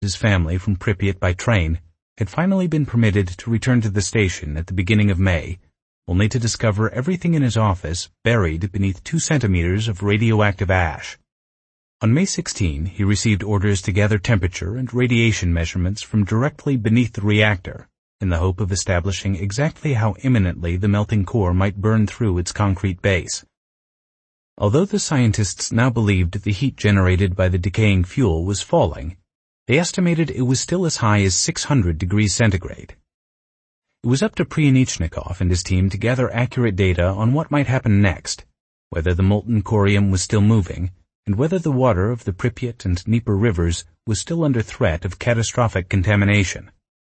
his family from Pripyat by train, had finally been permitted to return to the station at the beginning of May, only to discover everything in his office buried beneath 2 centimeters of radioactive ash. On May 16, he received orders to gather temperature and radiation measurements from directly beneath the reactor, in the hope of establishing exactly how imminently the melting core might burn through its concrete base. Although the scientists now believed the heat generated by the decaying fuel was falling, they estimated it was still as high as 600 degrees centigrade. It was up to Pryanitchnikov and his team to gather accurate data on what might happen next, whether the molten corium was still moving, and whether the water of the Pripyat and Dnieper rivers was still under threat of catastrophic contamination.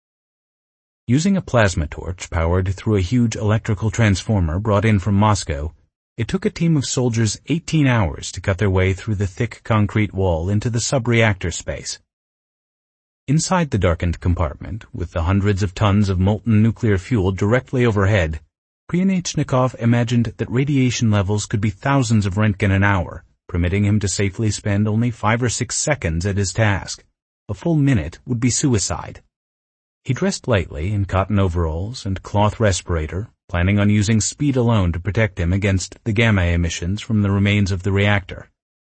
Using a plasma torch powered through a huge electrical transformer brought in from Moscow, it took a team of soldiers 18 hours to cut their way through the thick concrete wall into the sub-reactor space. Inside the darkened compartment, with the hundreds of tons of molten nuclear fuel directly overhead, Pryanitchnikov imagined that radiation levels could be thousands of Roentgen an hour, permitting him to safely spend only 5 or 6 seconds at his task. A full minute would be suicide. He dressed lightly in cotton overalls and cloth respirator, planning on using speed alone to protect him against the gamma emissions from the remains of the reactor.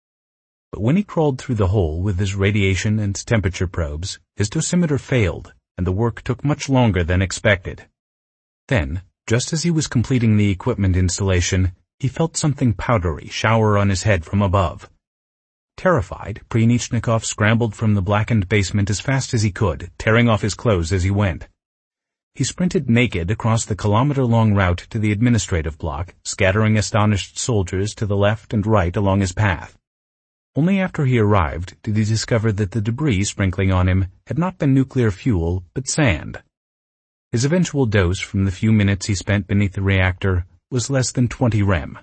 But when he crawled through the hole with his radiation and temperature probes, his dosimeter failed, and the work took much longer than expected. Then, just as he was completing the equipment installation, he felt something powdery shower on his head from above. Terrified, Pryanitchnikov scrambled from the blackened basement as fast as he could, tearing off his clothes as he went. He sprinted naked across the kilometer-long route to the administrative block, scattering astonished soldiers to the left and right along his path. Only after he arrived did he discover that the debris sprinkling on him had not been nuclear fuel, but sand. His eventual dose from the few minutes he spent beneath the reactor was less than 20 rem.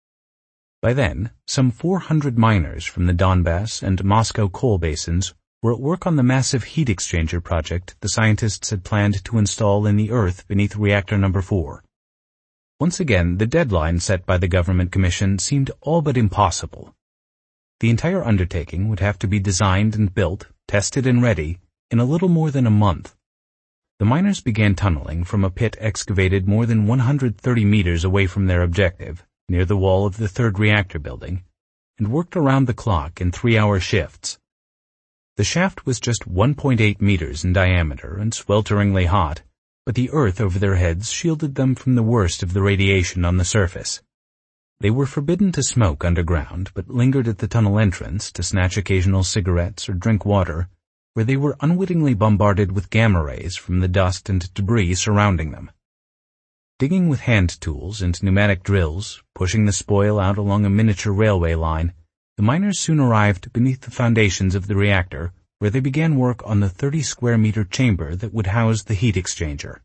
By then, some 400 miners from the Donbass and Moscow coal basins were at work on the massive heat exchanger project the scientists had planned to install in the earth beneath reactor number 4. Once again, the deadline set by the government commission seemed all but impossible. The entire undertaking would have to be designed and built, tested and ready, in a little more than a month. The miners began tunneling from a pit excavated more than 130 meters away from their objective, near the wall of the 3rd reactor building, and worked around the clock in 3-hour shifts. The shaft was just 1.8 meters in diameter and swelteringly hot, but the earth over their heads shielded them from the worst of the radiation on the surface. They were forbidden to smoke underground, but lingered at the tunnel entrance to snatch occasional cigarettes or drink water, where they were unwittingly bombarded with gamma rays from the dust and debris surrounding them. Digging with hand tools and pneumatic drills, pushing the spoil out along a miniature railway line, the miners soon arrived beneath the foundations of the reactor, where they began work on the 30-square-meter chamber that would house the heat exchanger.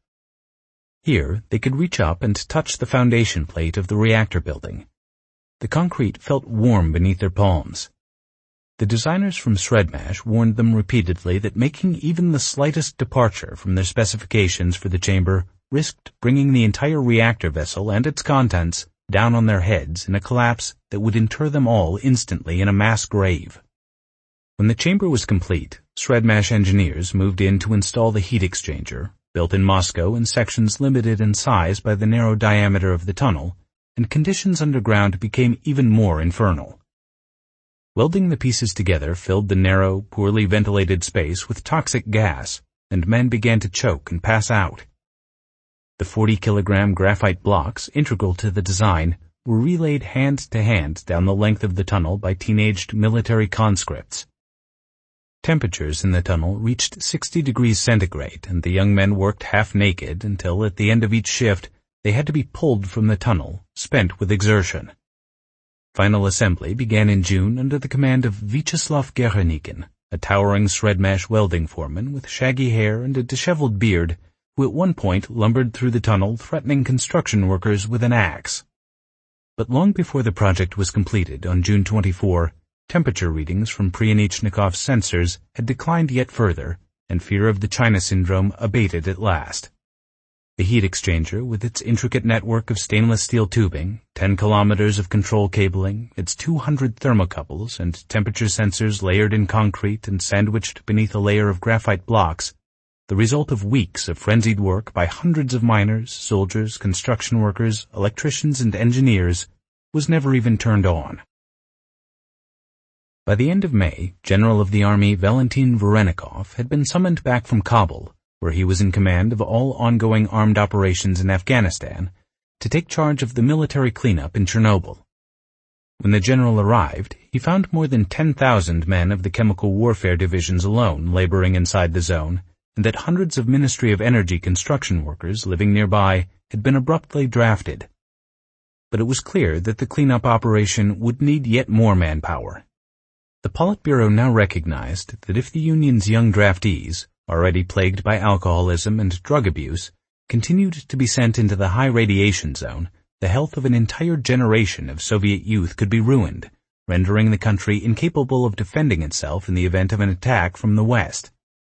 Here, they could reach up and touch the foundation plate of the reactor building. The concrete felt warm beneath their palms. The designers from Sredmash warned them repeatedly that making even the slightest departure from their specifications for the chamber risked bringing the entire reactor vessel and its contents down on their heads in a collapse that would inter them all instantly in a mass grave. When the chamber was complete, Sredmash engineers moved in to install the heat exchanger, built in Moscow in sections limited in size by the narrow diameter of the tunnel, and conditions underground became even more infernal. Welding the pieces together filled the narrow, poorly ventilated space with toxic gas, and men began to choke and pass out. The 40-kilogram graphite blocks integral to the design were relayed hand to hand down the length of the tunnel by teenaged military conscripts. Temperatures in the tunnel reached 60 degrees centigrade, and the young men worked half-naked until at the end of each shift they had to be pulled from the tunnel, spent with exertion. Final assembly began in June under the command of Vyacheslav Gerenikin, a towering Sredmash welding foreman with shaggy hair and a disheveled beard, who at one point lumbered through the tunnel threatening construction workers with an axe. But long before the project was completed on June 24, temperature readings from Pryanitchnikov's sensors had declined yet further, and fear of the China syndrome abated at last. The heat exchanger, with its intricate network of stainless steel tubing, 10 kilometers of control cabling, its 200 thermocouples and temperature sensors layered in concrete and sandwiched beneath a layer of graphite blocks, the result of weeks of frenzied work by hundreds of miners, soldiers, construction workers, electricians, and engineers, was never even turned on. By the end of May, General of the Army Valentin Varenikov had been summoned back from Kabul, where he was in command of all ongoing armed operations in Afghanistan, to take charge of the military cleanup in Chernobyl. When the general arrived, he found more than 10,000 men of the chemical warfare divisions alone laboring inside the zone, and that hundreds of Ministry of Energy construction workers living nearby had been abruptly drafted. But it was clear that the cleanup operation would need yet more manpower. The Politburo now recognized that if the Union's young draftees, already plagued by alcoholism and drug abuse, continued to be sent into the high radiation zone, the health of an entire generation of Soviet youth could be ruined, rendering the country incapable of defending itself in the event of an attack from the West.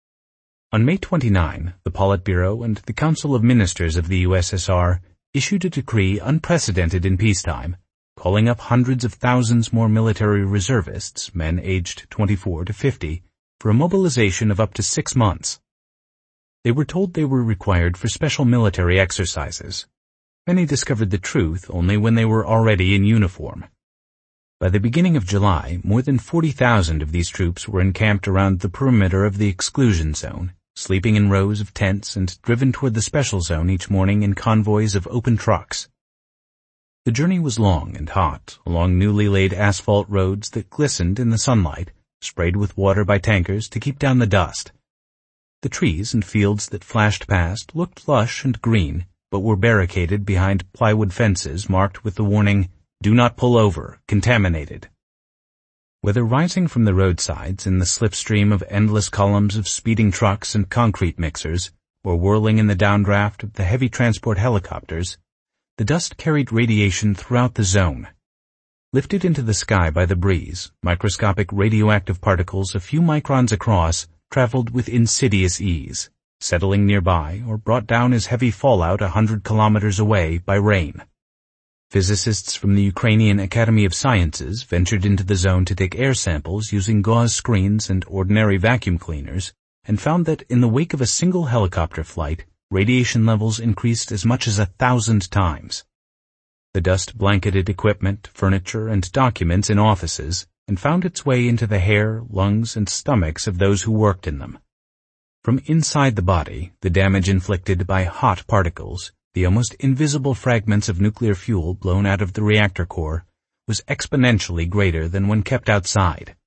On May 29, the Politburo and the Council of Ministers of the USSR issued a decree unprecedented in peacetime, calling up hundreds of thousands more military reservists, men aged 24 to 50, for a mobilization of up to 6 months. They were told they were required for special military exercises. Many discovered the truth only when they were already in uniform. By the beginning of July, more than 40,000 of these troops were encamped around the perimeter of the exclusion zone, sleeping in rows of tents and driven toward the special zone each morning in convoys of open trucks. The journey was long and hot, along newly laid asphalt roads that glistened in the sunlight, sprayed with water by tankers to keep down the dust. The trees and fields that flashed past looked lush and green, but were barricaded behind plywood fences marked with the warning, "Do not pull over, contaminated." Whether rising from the roadsides in the slipstream of endless columns of speeding trucks and concrete mixers, or whirling in the downdraft of the heavy transport helicopters, the dust carried radiation throughout the zone. Lifted into the sky by the breeze, microscopic radioactive particles a few microns across traveled with insidious ease, settling nearby or brought down as heavy fallout 100 kilometers away by rain. Physicists from the Ukrainian Academy of Sciences ventured into the zone to take air samples using gauze screens and ordinary vacuum cleaners, and found that in the wake of a single helicopter flight, radiation levels increased as much as 1,000 times. The dust blanketed equipment, furniture, and documents in offices, and found its way into the hair, lungs, and stomachs of those who worked in them. From inside the body, the damage inflicted by hot particles, the almost invisible fragments of nuclear fuel blown out of the reactor core, was exponentially greater than when kept outside.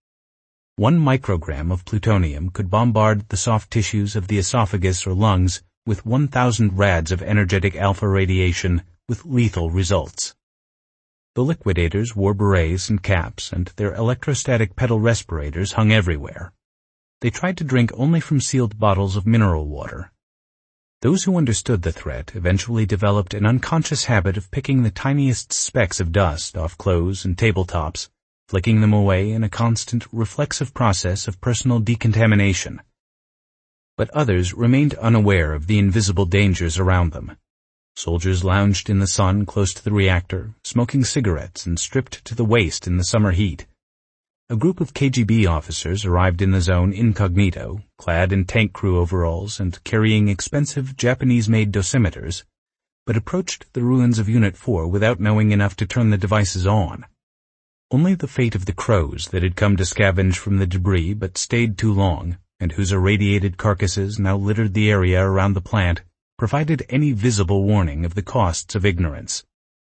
1 microgram of plutonium could bombard the soft tissues of the esophagus or lungs with 1,000 rads of energetic alpha radiation, with lethal results. The liquidators wore berets and caps, and their electrostatic pedal respirators hung everywhere. They tried to drink only from sealed bottles of mineral water. Those who understood the threat eventually developed an unconscious habit of picking the tiniest specks of dust off clothes and tabletops, flicking them away in a constant reflexive process of personal decontamination. But others remained unaware of the invisible dangers around them. Soldiers lounged in the sun close to the reactor, smoking cigarettes and stripped to the waist in the summer heat. A group of KGB officers arrived in the zone incognito, clad in tank crew overalls and carrying expensive Japanese-made dosimeters, but approached the ruins of Unit 4 without knowing enough to turn the devices on. Only the fate of the crows that had come to scavenge from the debris but stayed too long, and whose irradiated carcasses now littered the area around the plant, provided any visible warning of the costs of ignorance.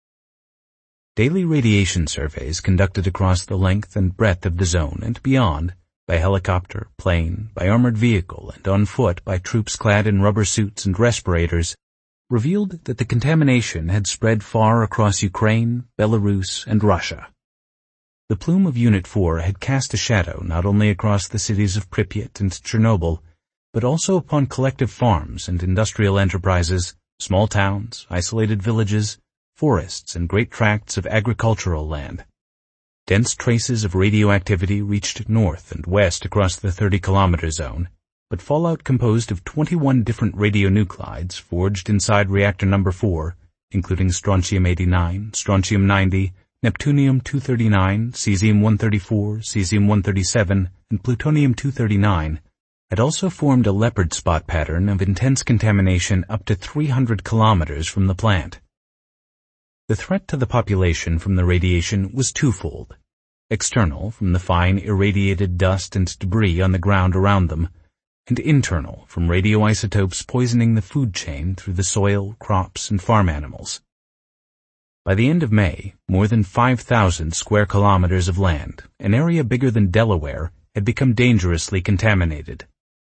Daily radiation surveys conducted across the length and breadth of the zone and beyond, by helicopter, plane, by armored vehicle, and on foot by troops clad in rubber suits and respirators, revealed that the contamination had spread far across Ukraine, Belarus, and Russia. The plume of Unit 4 had cast a shadow not only across the cities of Pripyat and Chernobyl, but also upon collective farms and industrial enterprises, small towns, isolated villages, forests, and great tracts of agricultural land. Dense traces of radioactivity reached north and west across the 30-kilometer zone, but fallout composed of 21 different radionuclides forged inside reactor number 4, including strontium-89, strontium-90, neptunium-239, cesium-134, cesium-137, and plutonium-239, had also formed a leopard spot pattern of intense contamination up to 300 kilometers from the plant. The threat to the population from the radiation was twofold: external, from the fine irradiated dust and debris on the ground around them, and internal, from radioisotopes poisoning the food chain through the soil, crops, and farm animals. By the end of May, more than 5,000 square kilometers of land, an area bigger than Delaware, had become dangerously contaminated.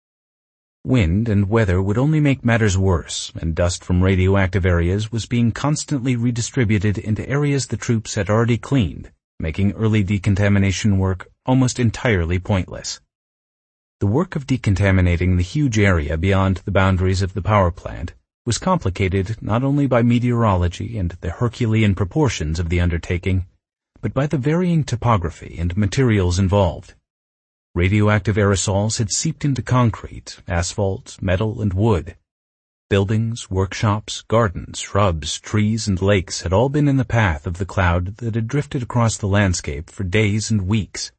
Wind and weather would only make matters worse, and dust from radioactive areas was being constantly redistributed into areas the troops had already cleaned, making early decontamination work almost entirely pointless. The work of decontaminating the huge area beyond the boundaries of the power plant was complicated not only by meteorology and the Herculean proportions of the undertaking, but by the varying topography and materials involved. Radioactive aerosols had seeped into concrete, asphalt, metal, and wood. Buildings, workshops, gardens, shrubs, trees, and lakes had all been in the path of the cloud that had drifted across the landscape for days and weeks.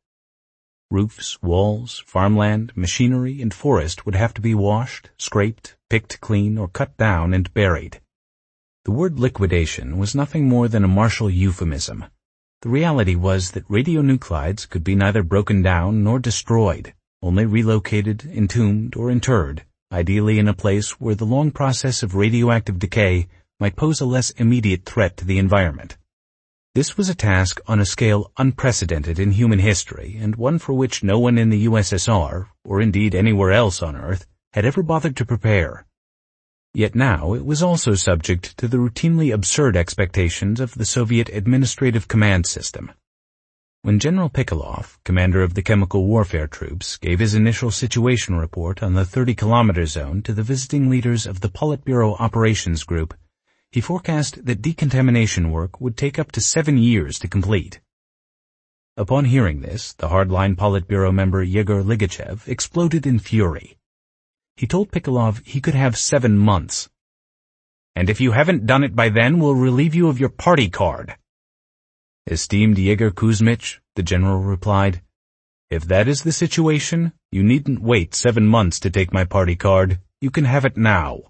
Roofs, walls, farmland, machinery, and forest would have to be washed, scraped, picked clean, or cut down and buried. The word liquidation was nothing more than a martial euphemism. The reality was that radionuclides could be neither broken down nor destroyed, only relocated, entombed, or interred, ideally in a place where the long process of radioactive decay might pose a less immediate threat to the environment. This was a task on a scale unprecedented in human history, and one for which no one in the USSR, or indeed anywhere else on Earth, had ever bothered to prepare. Yet now it was also subject to the routinely absurd expectations of the Soviet Administrative Command System. When General Pikolov, commander of the chemical warfare troops, gave his initial situation report on the 30-kilometer zone to the visiting leaders of the Politburo Operations Group, he forecast that decontamination work would take up to 7 years to complete. Upon hearing this, the hardline Politburo member Yegor Ligachev exploded in fury. He told Pikolov he could have 7 months. "And if you haven't done it by then, we'll relieve you of your party card." "Esteemed Yegor Kuzmich," the general replied, "if that is the situation, you needn't wait 7 months to take my party card. You can have it now."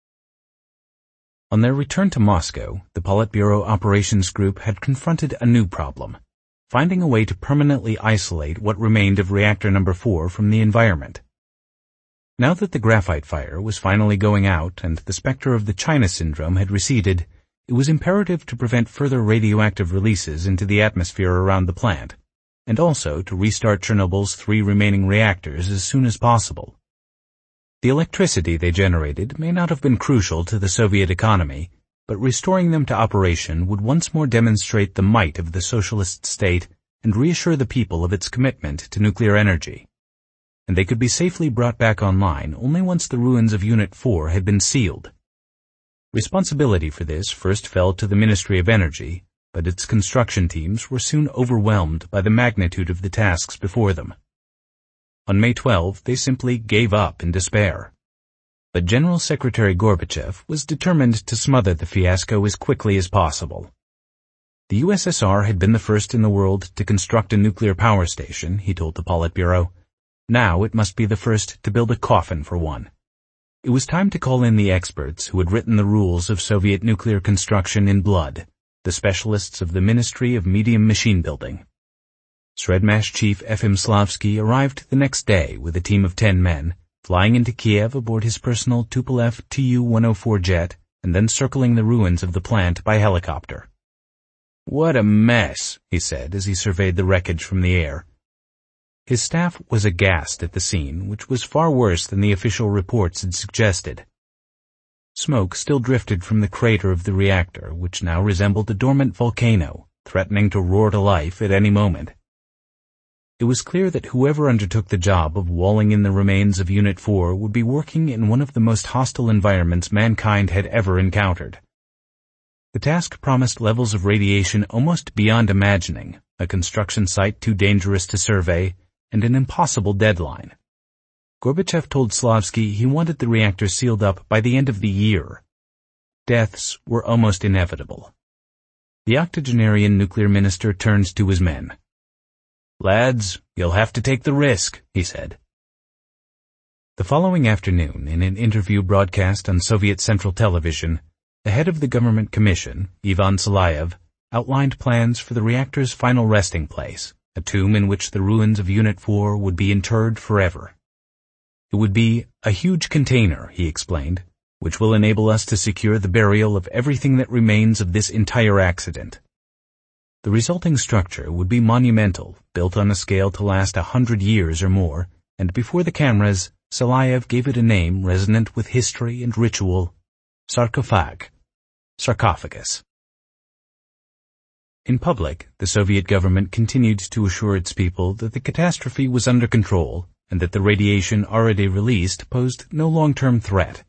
On their return to Moscow, the Politburo Operations Group had confronted a new problem: finding a way to permanently isolate what remained of reactor number 4 from the environment. Now that the graphite fire was finally going out and the specter of the China syndrome had receded, it was imperative to prevent further radioactive releases into the atmosphere around the plant, and also to restart Chernobyl's 3 remaining reactors as soon as possible. The electricity they generated may not have been crucial to the Soviet economy, but restoring them to operation would once more demonstrate the might of the socialist state and reassure the people of its commitment to nuclear energy. And they could be safely brought back online only once the ruins of Unit 4 had been sealed. Responsibility for this first fell to the Ministry of Energy, but its construction teams were soon overwhelmed by the magnitude of the tasks before them. On May 12, they simply gave up in despair. But General Secretary Gorbachev was determined to smother the fiasco as quickly as possible. The USSR had been the first in the world to construct a nuclear power station, he told the Politburo. Now it must be the first to build a coffin for one. It was time to call in the experts who had written the rules of Soviet nuclear construction in blood, the specialists of the Ministry of Medium Machine Building. Sredmash Chief Efim Slavsky arrived the next day with a team of 10 men, flying into Kiev aboard his personal Tupolev Tu-104 jet and then circling the ruins of the plant by helicopter. "What a mess," he said as he surveyed the wreckage from the air. His staff was aghast at the scene, which was far worse than the official reports had suggested. Smoke still drifted from the crater of the reactor, which now resembled a dormant volcano, threatening to roar to life at any moment. It was clear that whoever undertook the job of walling in the remains of Unit 4 would be working in one of the most hostile environments mankind had ever encountered. The task promised levels of radiation almost beyond imagining, a construction site too dangerous to survey, and an impossible deadline. Gorbachev told Slavsky he wanted the reactor sealed up by the end of the year. Deaths were almost inevitable. The octogenarian nuclear minister turned to his men. "Lads, you'll have to take the risk," he said. The following afternoon, in an interview broadcast on Soviet Central Television, the head of the government commission, Ivan Salayev, outlined plans for the reactor's final resting place, a tomb in which the ruins of Unit 4 would be interred forever. It would be a huge container, he explained, which will enable us to secure the burial of everything that remains of this entire accident. The resulting structure would be monumental, built on a scale to last 100 years or more, and before the cameras, Salayev gave it a name resonant with history and ritual: sarcophage, sarcophagus. In public, the Soviet government continued to assure its people that the catastrophe was under control and that the radiation already released posed no long-term threat.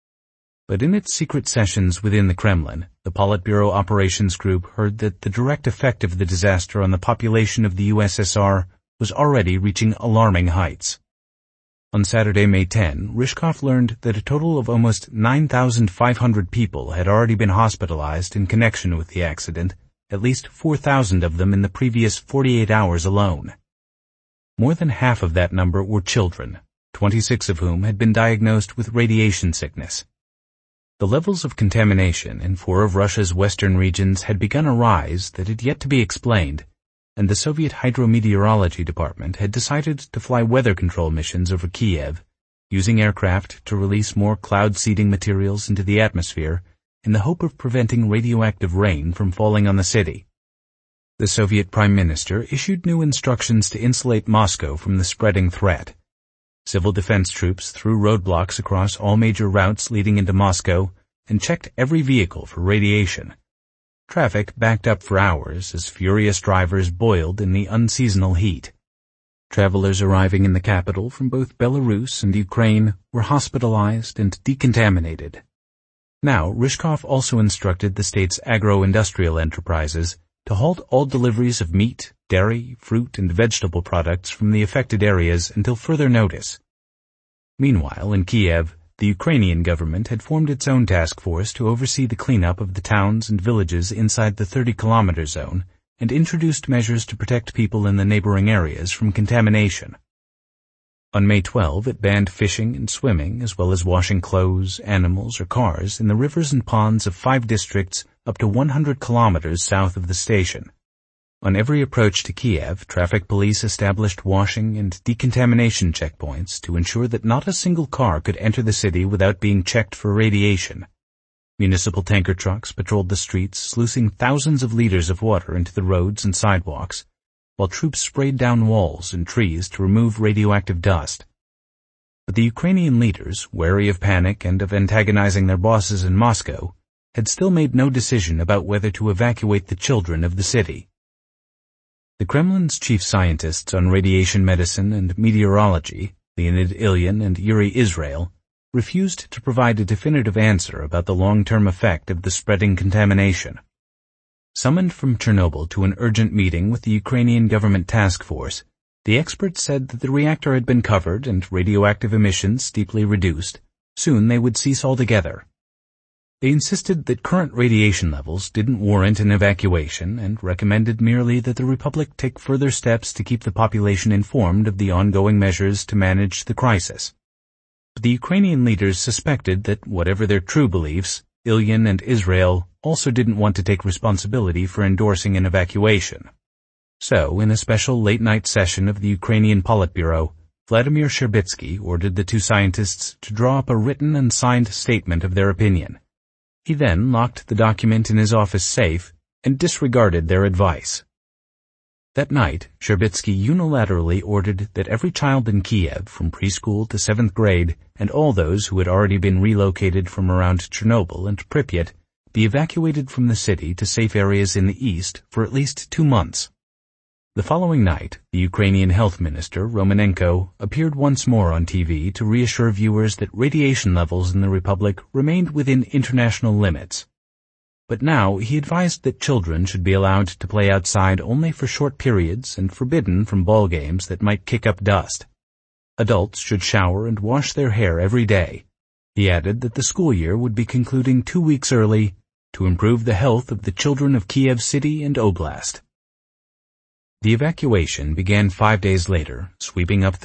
But in its secret sessions within the Kremlin, the Politburo Operations Group heard that the direct effect of the disaster on the population of the USSR was already reaching alarming heights. On Saturday, May 10, Ryzhkov learned that a total of almost 9,500 people had already been hospitalized in connection with the accident, at least 4,000 of them in the previous 48 hours alone. More than half of that number were children, 26 of whom had been diagnosed with radiation sickness. The levels of contamination in 4 of Russia's western regions had begun a rise that had yet to be explained, and the Soviet Hydrometeorology Department had decided to fly weather control missions over Kiev, using aircraft to release more cloud-seeding materials into the atmosphere in the hope of preventing radioactive rain from falling on the city. The Soviet Prime Minister issued new instructions to insulate Moscow from the spreading threat. Civil defense troops threw roadblocks across all major routes leading into Moscow and checked every vehicle for radiation. Traffic backed up for hours as furious drivers boiled in the unseasonal heat. Travelers arriving in the capital from both Belarus and Ukraine were hospitalized and decontaminated. Now, Ryzhkov also instructed the state's agro-industrial enterprises to halt all deliveries of meat, dairy, fruit, and vegetable products from the affected areas until further notice. Meanwhile, in Kiev, the Ukrainian government had formed its own task force to oversee the cleanup of the towns and villages inside the 30-kilometer zone and introduced measures to protect people in the neighboring areas from contamination. On May 12, it banned fishing and swimming, as well as washing clothes, animals, or cars in the rivers and ponds of 5 districts up to 100 kilometers south of the station. On every approach to Kiev, traffic police established washing and decontamination checkpoints to ensure that not a single car could enter the city without being checked for radiation. Municipal tanker trucks patrolled the streets, sluicing thousands of liters of water into the roads and sidewalks, while troops sprayed down walls and trees to remove radioactive dust. But the Ukrainian leaders, wary of panic and of antagonizing their bosses in Moscow, had still made no decision about whether to evacuate the children of the city. The Kremlin's chief scientists on radiation medicine and meteorology, Leonid Ilyin and Yuri Israel, refused to provide a definitive answer about the long-term effect of the spreading contamination. Summoned from Chernobyl to an urgent meeting with the Ukrainian government task force, the experts said that the reactor had been covered and radioactive emissions steeply reduced. Soon they would cease altogether. They insisted that current radiation levels didn't warrant an evacuation and recommended merely that the Republic take further steps to keep the population informed of the ongoing measures to manage the crisis. But the Ukrainian leaders suspected that, whatever their true beliefs, Ilyin and Israel also didn't want to take responsibility for endorsing an evacuation. So, in a special late-night session of the Ukrainian Politburo, Vladimir Sherbitsky ordered the 2 scientists to draw up a written and signed statement of their opinion. He then locked the document in his office safe and disregarded their advice. That night, Sherbitsky unilaterally ordered that every child in Kiev from preschool to 7th grade and all those who had already been relocated from around Chernobyl and Pripyat be evacuated from the city to safe areas in the east for at least 2 months. The following night, the Ukrainian health minister, Romanenko, appeared once more on TV to reassure viewers that radiation levels in the Republic remained within international limits. But now he advised that children should be allowed to play outside only for short periods and forbidden from ball games that might kick up dust. Adults should shower and wash their hair every day. He added that the school year would be concluding 2 weeks early to improve the health of the children of Kiev City and Oblast. The evacuation began 5 days later, sweeping up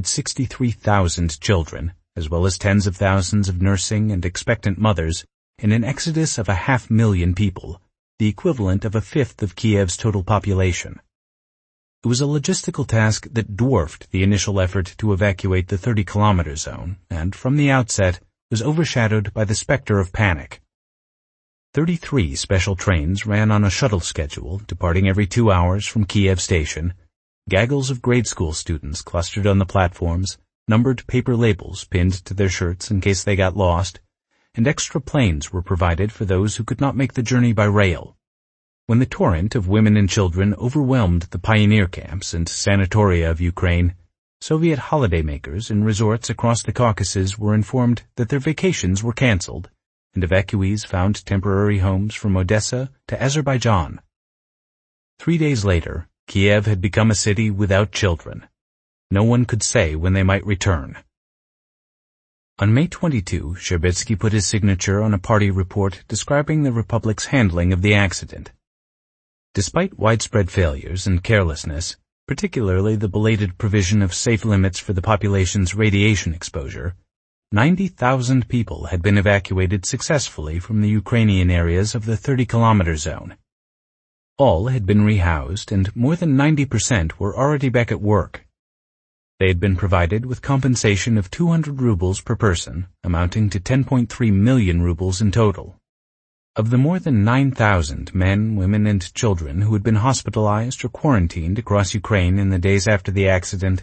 363,000 children, as well as tens of thousands of nursing and expectant mothers, in an exodus of 500,000 people, the equivalent of a fifth of Kiev's total population. It was a logistical task that dwarfed the initial effort to evacuate the 30-kilometer zone, and from the outset was overshadowed by the specter of panic. 33 special trains ran on a shuttle schedule, departing every 2 hours from Kiev Station. Gaggles of grade school students clustered on the platforms, numbered paper labels pinned to their shirts in case they got lost, and extra planes were provided for those who could not make the journey by rail. When the torrent of women and children overwhelmed the pioneer camps and sanatoria of Ukraine, Soviet holidaymakers in resorts across the Caucasus were informed that their vacations were cancelled, and evacuees found temporary homes from Odessa to Azerbaijan. 3 days later, Kiev had become a city without children. No one could say when they might return. On May 22, Sherbetsky put his signature on a party report describing the Republic's handling of the accident. Despite widespread failures and carelessness, particularly the belated provision of safe limits for the population's radiation exposure, 90,000 people had been evacuated successfully from the Ukrainian areas of the 30-kilometer zone. All had been rehoused, and more than 90% were already back at work. They had been provided with compensation of 200 rubles per person, amounting to 10.3 million rubles in total. Of the more than 9,000 men, women, and children who had been hospitalized or quarantined across Ukraine in the days after the accident,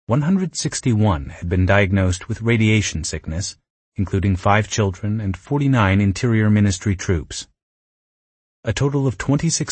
161 had been diagnosed with radiation sickness, including 5 children and 49 Interior Ministry troops. A total of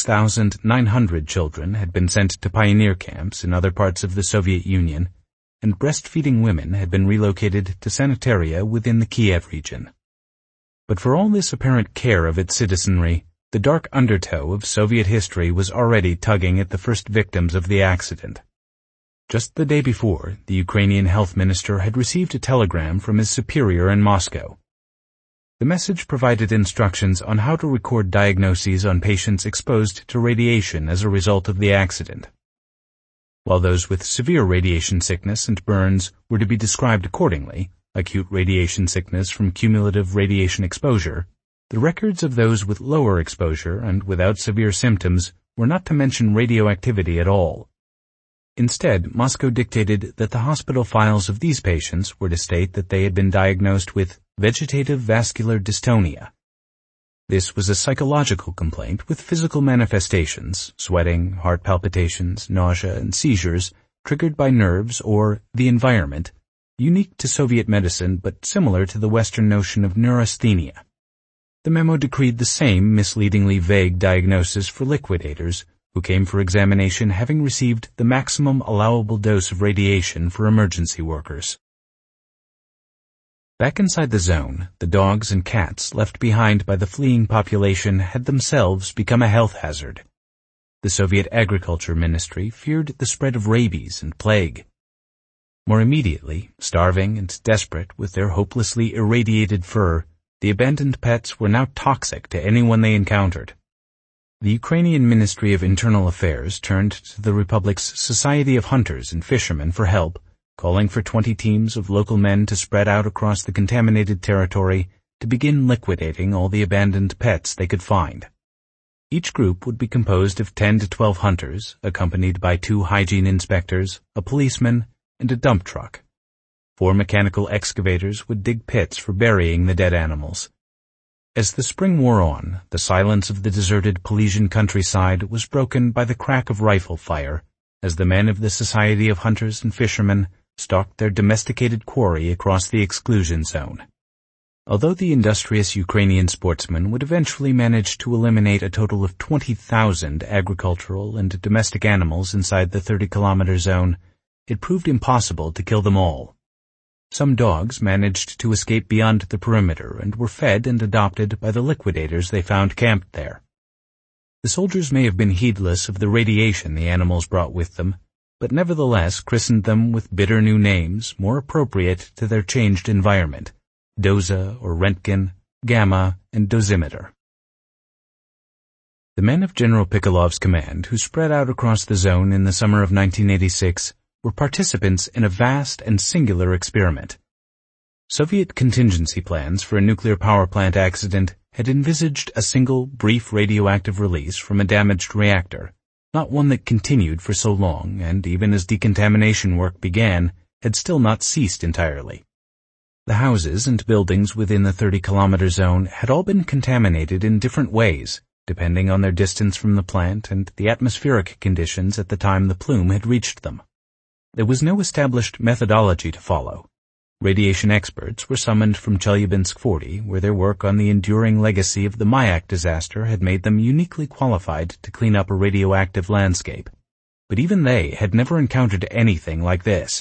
26,900 children had been sent to pioneer camps in other parts of the Soviet Union, and breastfeeding women had been relocated to sanitaria within the Kiev region. But for all this apparent care of its citizenry, the dark undertow of Soviet history was already tugging at the first victims of the accident. Just the day before, the Ukrainian health minister had received a telegram from his superior in Moscow. The message provided instructions on how to record diagnoses on patients exposed to radiation as a result of the accident. While those with severe radiation sickness and burns were to be described accordingly, acute radiation sickness from cumulative radiation exposure, the records of those with lower exposure and without severe symptoms were not to mention radioactivity at all. Instead, Moscow dictated that the hospital files of these patients were to state that they had been diagnosed with vegetative vascular dystonia. This was a psychological complaint with physical manifestations, sweating, heart palpitations, nausea, and seizures triggered by nerves or the environment, unique to Soviet medicine but similar to the Western notion of neurasthenia. The memo decreed the same misleadingly vague diagnosis for liquidators who came for examination having received the maximum allowable dose of radiation for emergency workers. Back inside the zone, the dogs and cats left behind by the fleeing population had themselves become a health hazard. The Soviet Agriculture Ministry feared the spread of rabies and plague. More immediately, starving and desperate with their hopelessly irradiated fur, the abandoned pets were now toxic to anyone they encountered. The Ukrainian Ministry of Internal Affairs turned to the Republic's Society of Hunters and Fishermen for help, calling for 20 teams of local men to spread out across the contaminated territory to begin liquidating all the abandoned pets they could find. Each group would be composed of 10 to 12 hunters, accompanied by 2 hygiene inspectors, a policeman, and a dump truck. 4 mechanical excavators would dig pits for burying the dead animals. As the spring wore on, the silence of the deserted Polesian countryside was broken by the crack of rifle fire as the men of the Society of Hunters and Fishermen stalked their domesticated quarry across the exclusion zone. Although the industrious Ukrainian sportsmen would eventually manage to eliminate a total of 20,000 agricultural and domestic animals inside the 30-kilometer zone, it proved impossible to kill them all. Some dogs managed to escape beyond the perimeter and were fed and adopted by the liquidators they found camped there. The soldiers may have been heedless of the radiation the animals brought with them, but nevertheless christened them with bitter new names more appropriate to their changed environment: DOZA or Röntgen, Gamma, and Dosimeter. The men of General Pikolov's command, who spread out across the zone in the summer of 1986, were participants in a vast and singular experiment. Soviet contingency plans for a nuclear power plant accident had envisaged a single, brief radioactive release from a damaged reactor, not one that continued for so long and, even as decontamination work began, had still not ceased entirely. The houses and buildings within the 30-kilometer zone had all been contaminated in different ways, depending on their distance from the plant and the atmospheric conditions at the time the plume had reached them. There was no established methodology to follow. Radiation experts were summoned from Chelyabinsk 40, where their work on the enduring legacy of the Mayak disaster had made them uniquely qualified to clean up a radioactive landscape. But even they had never encountered anything like this.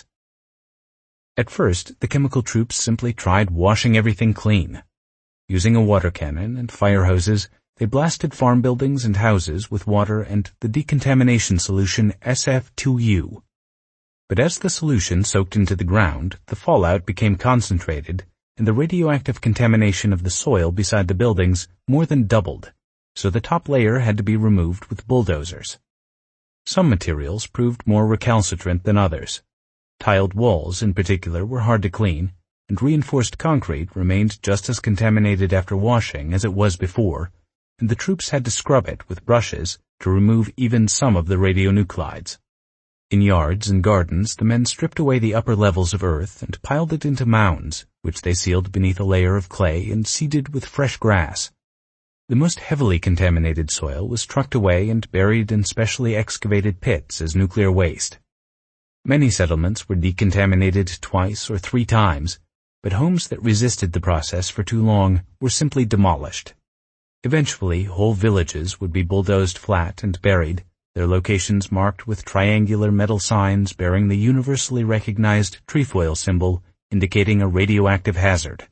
At first, the chemical troops simply tried washing everything clean. Using a water cannon and fire hoses, they blasted farm buildings and houses with water and the decontamination solution SF2U. But as the solution soaked into the ground, the fallout became concentrated, and the radioactive contamination of the soil beside the buildings more than doubled, so the top layer had to be removed with bulldozers. Some materials proved more recalcitrant than others. Tiled walls, in particular, were hard to clean, and reinforced concrete remained just as contaminated after washing as it was before, and the troops had to scrub it with brushes to remove even some of the radionuclides. In yards and gardens, the men stripped away the upper levels of earth and piled it into mounds, which they sealed beneath a layer of clay and seeded with fresh grass. The most heavily contaminated soil was trucked away and buried in specially excavated pits as nuclear waste. Many settlements were decontaminated twice or 3 times, but homes that resisted the process for too long were simply demolished. Eventually, whole villages would be bulldozed flat and buried, their locations marked with triangular metal signs bearing the universally recognized trefoil symbol indicating a radioactive hazard.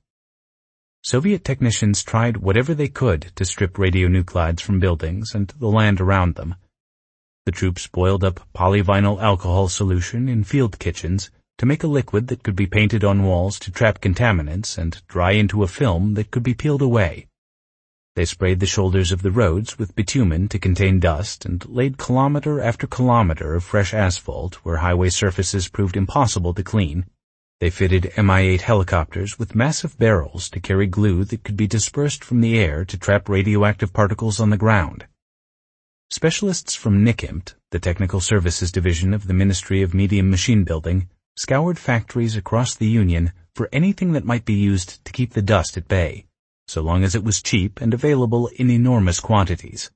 Soviet technicians tried whatever they could to strip radionuclides from buildings and the land around them. The troops boiled up polyvinyl alcohol solution in field kitchens to make a liquid that could be painted on walls to trap contaminants and dry into a film that could be peeled away. They sprayed the shoulders of the roads with bitumen to contain dust and laid kilometer after kilometer of fresh asphalt where highway surfaces proved impossible to clean. They fitted Mi-8 helicopters with massive barrels to carry glue that could be dispersed from the air to trap radioactive particles on the ground. Specialists from NIKIMT, the Technical Services Division of the Ministry of Medium Machine Building, scoured factories across the Union for anything that might be used to keep the dust at bay, so long as it was cheap and available in enormous quantities.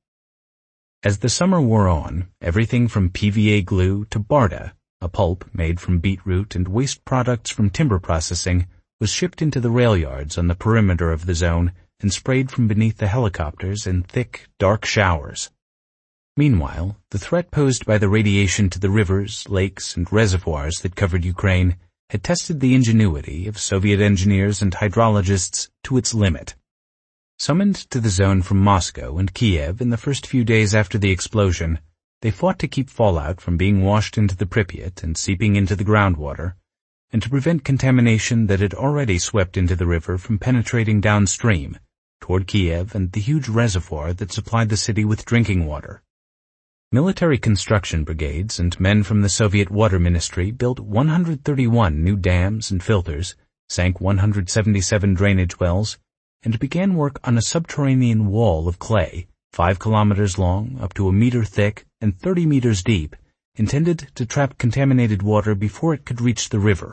As the summer wore on, everything from PVA glue to Barda, a pulp made from beetroot and waste products from timber processing, was shipped into the rail yards on the perimeter of the zone and sprayed from beneath the helicopters in thick, dark showers. Meanwhile, the threat posed by the radiation to the rivers, lakes, and reservoirs that covered Ukraine had tested the ingenuity of Soviet engineers and hydrologists to its limit. Summoned to the zone from Moscow and Kiev in the first few days after the explosion, they fought to keep fallout from being washed into the Pripyat and seeping into the groundwater, and to prevent contamination that had already swept into the river from penetrating downstream, toward Kiev and the huge reservoir that supplied the city with drinking water. Military construction brigades and men from the Soviet Water Ministry built 131 new dams and filters, sank 177 drainage wells, and began work on a subterranean wall of clay, 5 kilometers long, up to a meter thick, and 30 meters deep, intended to trap contaminated water before it could reach the river.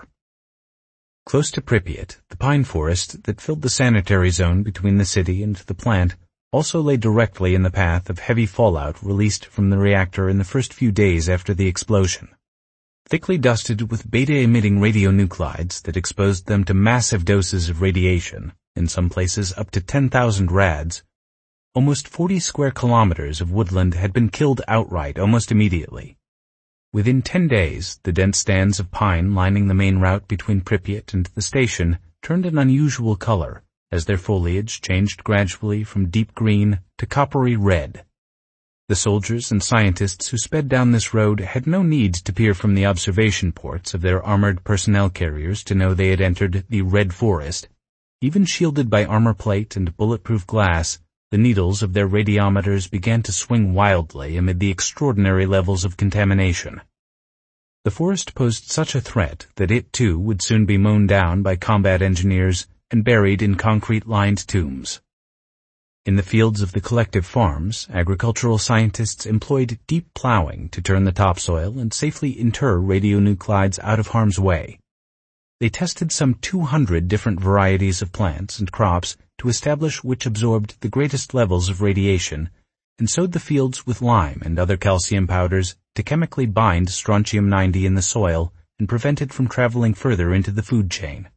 Close to Pripyat, the pine forest that filled the sanitary zone between the city and the plant also lay directly in the path of heavy fallout released from the reactor in the first few days after the explosion. Thickly dusted with beta-emitting radionuclides that exposed them to massive doses of radiation, in some places up to 10,000 rads, almost 40 square kilometers of woodland had been killed outright almost immediately. Within 10 days, the dense stands of pine lining the main route between Pripyat and the station turned an unusual color, as their foliage changed gradually from deep green to coppery red. The soldiers and scientists who sped down this road had no need to peer from the observation ports of their armored personnel carriers to know they had entered the Red Forest. Even shielded by armor plate and bulletproof glass, the needles of their radiometers began to swing wildly amid the extraordinary levels of contamination. The forest posed such a threat that it, too, would soon be mown down by combat engineers and buried in concrete-lined tombs. In the fields of the collective farms, agricultural scientists employed deep plowing to turn the topsoil and safely inter radionuclides out of harm's way. They tested some 200 different varieties of plants and crops to establish which absorbed the greatest levels of radiation, and sowed the fields with lime and other calcium powders to chemically bind strontium-90 in the soil and prevent it from traveling further into the food chain.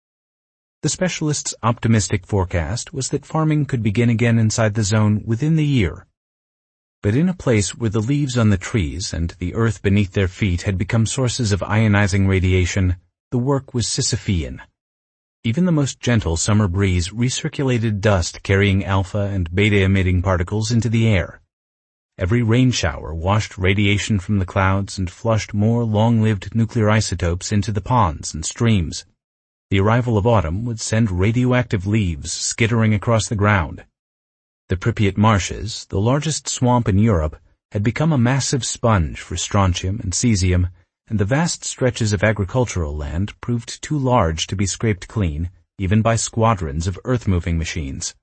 The specialists' optimistic forecast was that farming could begin again inside the zone within the year. But in a place where the leaves on the trees and the earth beneath their feet had become sources of ionizing radiation, the work was Sisyphean. Even the most gentle summer breeze recirculated dust carrying alpha and beta-emitting particles into the air. Every rain shower washed radiation from the clouds and flushed more long-lived nuclear isotopes into the ponds and streams. The arrival of autumn would send radioactive leaves skittering across the ground. The Pripyat marshes, the largest swamp in Europe, had become a massive sponge for strontium and cesium, and the vast stretches of agricultural land proved too large to be scraped clean, even by squadrons of earth-moving machines.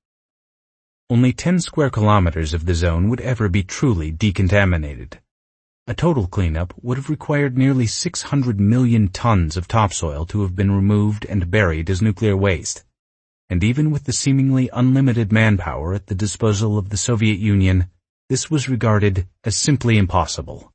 Only 10 square kilometers of the zone would ever be truly decontaminated. A total cleanup would have required nearly 600 million tons of topsoil to have been removed and buried as nuclear waste. And even with the seemingly unlimited manpower at the disposal of the Soviet Union, this was regarded as simply impossible.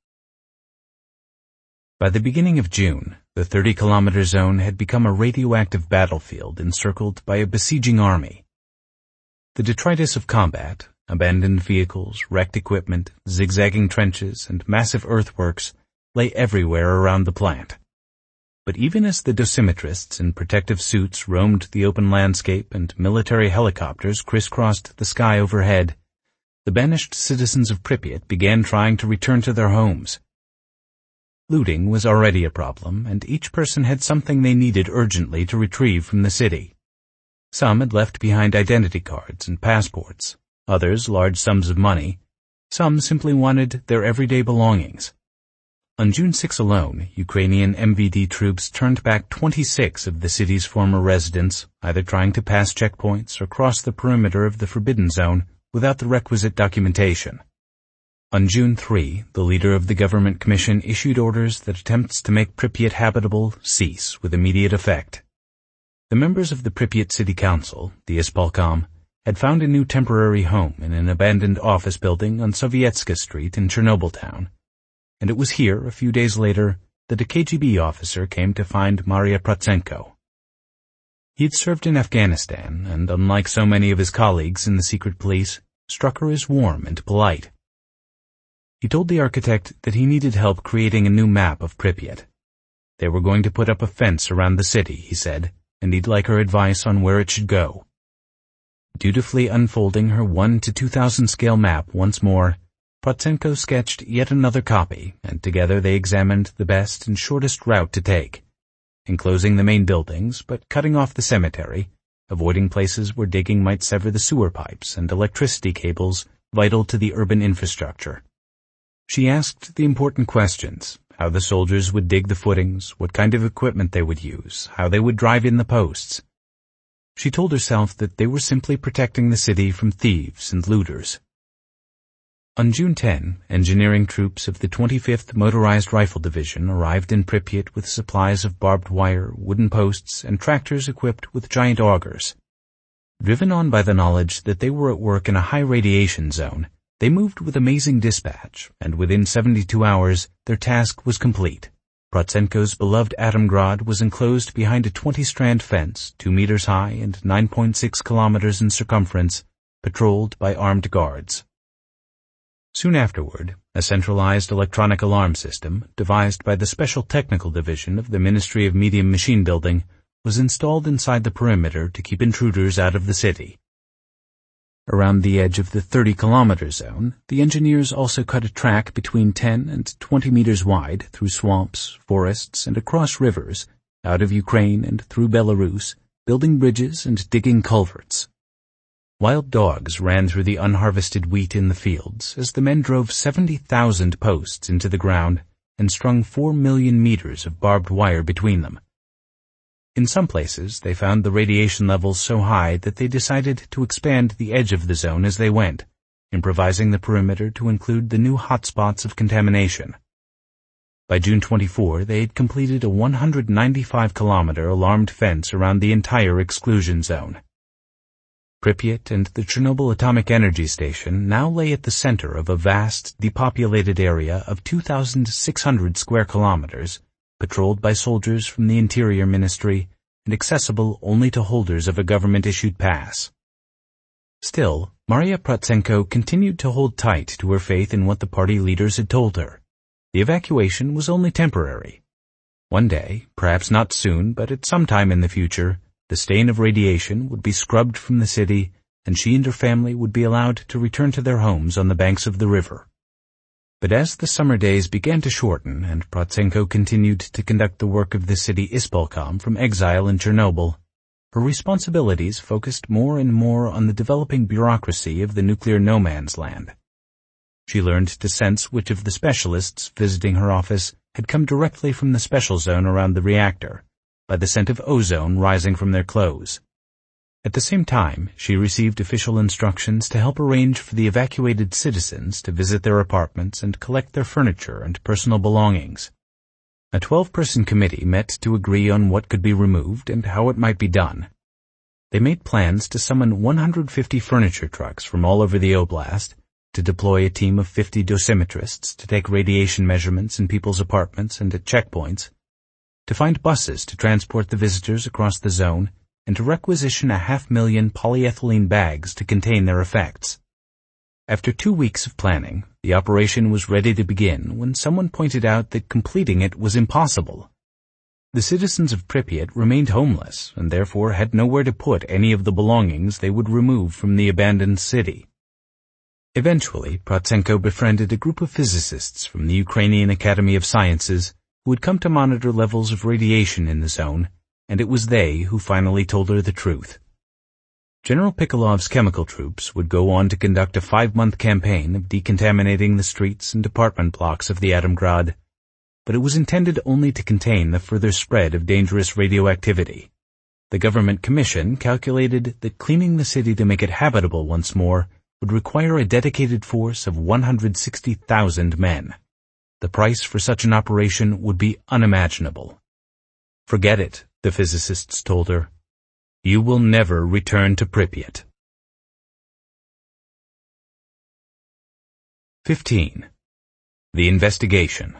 By the beginning of June, the 30-kilometer zone had become a radioactive battlefield encircled by a besieging army. The detritus of combat, abandoned vehicles, wrecked equipment, zigzagging trenches, and massive earthworks lay everywhere around the plant. But even as the dosimetrists in protective suits roamed the open landscape and military helicopters crisscrossed the sky overhead, the banished citizens of Pripyat began trying to return to their homes. Looting was already a problem, and each person had something they needed urgently to retrieve from the city. Some had left behind identity cards and passports, others large sums of money, some simply wanted their everyday belongings. On June 6 alone, Ukrainian MVD troops turned back 26 of the city's former residents, either trying to pass checkpoints or cross the perimeter of the Forbidden Zone without the requisite documentation. On June 3, the leader of the government commission issued orders that attempts to make Pripyat habitable cease with immediate effect. The members of the Pripyat City Council, the Ispolkom, had found a new temporary home in an abandoned office building on Sovietska Street in Chernobyltown, and it was here, a few days later, that a KGB officer came to find Maria Protsenko. He had served in Afghanistan, and unlike so many of his colleagues in the secret police, struck her as warm and polite. He told the architect that he needed help creating a new map of Pripyat. They were going to put up a fence around the city, he said, and he'd like her advice on where it should go. Dutifully unfolding her 1 to 2,000 scale map once more, Protsenko sketched yet another copy, and together they examined the best and shortest route to take, enclosing the main buildings but cutting off the cemetery, avoiding places where digging might sever the sewer pipes and electricity cables vital to the urban infrastructure. She asked the important questions: how the soldiers would dig the footings, what kind of equipment they would use, how they would drive in the posts. She told herself that they were simply protecting the city from thieves and looters. On June 10, engineering troops of the 25th Motorized Rifle Division arrived in Pripyat with supplies of barbed wire, wooden posts, and tractors equipped with giant augers. Driven on by the knowledge that they were at work in a high-radiation zone, they moved with amazing dispatch, and within 72 hours their task was complete. Protsenko's beloved Atomgrad was enclosed behind a 20-strand fence, 2 meters high and 9.6 kilometers in circumference, patrolled by armed guards. Soon afterward, a centralized electronic alarm system, devised by the Special Technical Division of the Ministry of Medium Machine Building, was installed inside the perimeter to keep intruders out of the city. Around the edge of the 30-kilometer zone, the engineers also cut a track between 10 and 20 meters wide through swamps, forests, and across rivers, out of Ukraine and through Belarus, building bridges and digging culverts. Wild dogs ran through the unharvested wheat in the fields as the men drove 70,000 posts into the ground and strung 4 million meters of barbed wire between them. In some places, they found the radiation levels so high that they decided to expand the edge of the zone as they went, improvising the perimeter to include the new hotspots of contamination. By June 24, they had completed a 195-kilometer alarmed fence around the entire exclusion zone. Pripyat and the Chernobyl Atomic Energy Station now lay at the center of a vast, depopulated area of 2,600 square kilometers, patrolled by soldiers from the Interior Ministry and accessible only to holders of a government-issued pass. Still, Maria Protsenko continued to hold tight to her faith in what the party leaders had told her. The evacuation was only temporary. One day, perhaps not soon, but at some time in the future, the stain of radiation would be scrubbed from the city, and she and her family would be allowed to return to their homes on the banks of the river. But as the summer days began to shorten and Protsenko continued to conduct the work of the city Ispolkom from exile in Chernobyl, her responsibilities focused more and more on the developing bureaucracy of the nuclear no-man's land. She learned to sense which of the specialists visiting her office had come directly from the special zone around the reactor, by the scent of ozone rising from their clothes. At the same time, she received official instructions to help arrange for the evacuated citizens to visit their apartments and collect their furniture and personal belongings. A 12-person committee met to agree on what could be removed and how it might be done. They made plans to summon 150 furniture trucks from all over the oblast, to deploy a team of 50 dosimetrists to take radiation measurements in people's apartments and at checkpoints, to find buses to transport the visitors across the zone, and to requisition 500,000 polyethylene bags to contain their effects. After 2 weeks of planning, the operation was ready to begin when someone pointed out that completing it was impossible. The citizens of Pripyat remained homeless and therefore had nowhere to put any of the belongings they would remove from the abandoned city. Eventually, Protsenko befriended a group of physicists from the Ukrainian Academy of Sciences who had come to monitor levels of radiation in the zone, and it was they who finally told her the truth. General Pikolov's chemical troops would go on to conduct a 5-month campaign of decontaminating the streets and apartment blocks of the Atomgrad, but it was intended only to contain the further spread of dangerous radioactivity. The government commission calculated that cleaning the city to make it habitable once more would require a dedicated force of 160,000 men. The price for such an operation would be unimaginable. "Forget it," the physicists told her. "You will never return to Pripyat." 15. The investigation.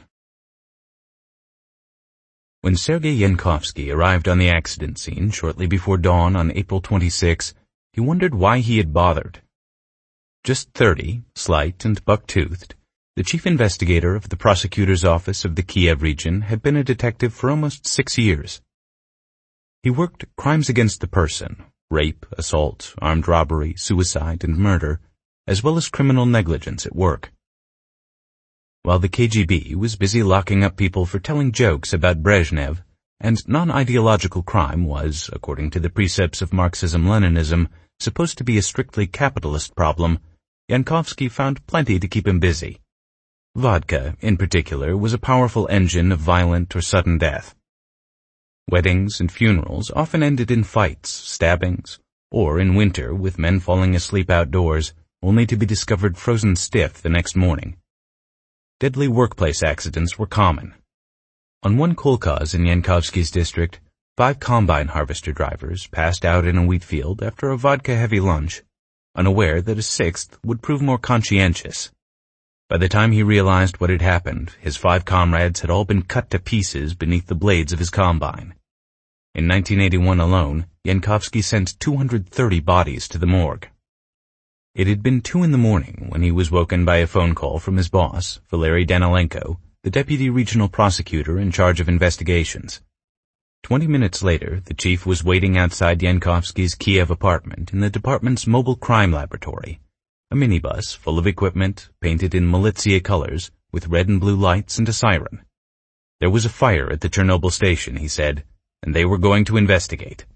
When Sergei Yankovsky arrived on the accident scene shortly before dawn on April 26, he wondered why he had bothered. Just 30, slight and buck-toothed, the chief investigator of the prosecutor's office of the Kiev region had been a detective for almost 6 years. He worked crimes against the person, rape, assault, armed robbery, suicide, and murder, as well as criminal negligence at work. While the KGB was busy locking up people for telling jokes about Brezhnev, and non-ideological crime was, according to the precepts of Marxism-Leninism, supposed to be a strictly capitalist problem, Yankovsky found plenty to keep him busy. Vodka, in particular, was a powerful engine of violent or sudden death. Weddings and funerals often ended in fights, stabbings, or in winter with men falling asleep outdoors, only to be discovered frozen stiff the next morning. Deadly workplace accidents were common. On one kolkhoz in Yankovsky's district, 5 combine harvester drivers passed out in a wheat field after a vodka-heavy lunch, unaware that a 6th would prove more conscientious. By the time he realized what had happened, his 5 comrades had all been cut to pieces beneath the blades of his combine. In 1981 alone, Yankovsky sent 230 bodies to the morgue. It had been 2 a.m. when he was woken by a phone call from his boss, Valery Danilenko, the deputy regional prosecutor in charge of investigations. 20 minutes later, the chief was waiting outside Yankovsky's Kiev apartment in the department's mobile crime laboratory, a minibus full of equipment painted in militia colors with red and blue lights and a siren. There was a fire at the Chernobyl station, he said, and they were going to investigate.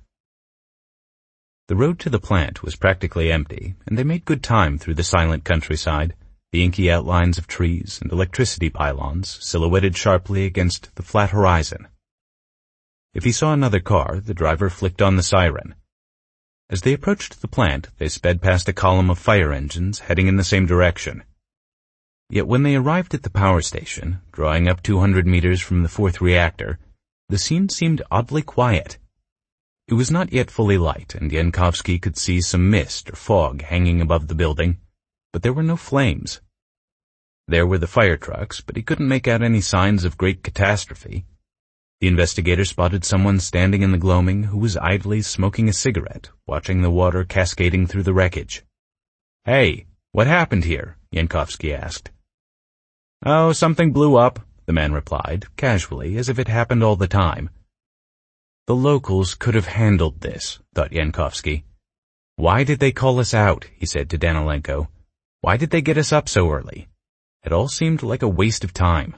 The road to the plant was practically empty, and they made good time through the silent countryside, the inky outlines of trees and electricity pylons silhouetted sharply against the flat horizon. If he saw another car, the driver flicked on the siren. As they approached the plant, they sped past a column of fire engines heading in the same direction. Yet when they arrived at the power station, drawing up 200 meters from the fourth reactor, the scene seemed oddly quiet. It was not yet fully light, and Yankovsky could see some mist or fog hanging above the building, but there were no flames. There were the fire trucks, but he couldn't make out any signs of great catastrophe. The investigator spotted someone standing in the gloaming who was idly smoking a cigarette, watching the water cascading through the wreckage. "Hey, what happened here?" Yankovsky asked. "Oh, something blew up," the man replied, casually, as if it happened all the time. The locals could have handled this, thought Yankovsky. "Why did they call us out?" he said to Danilenko. "Why did they get us up so early? It all seemed like a waste of time."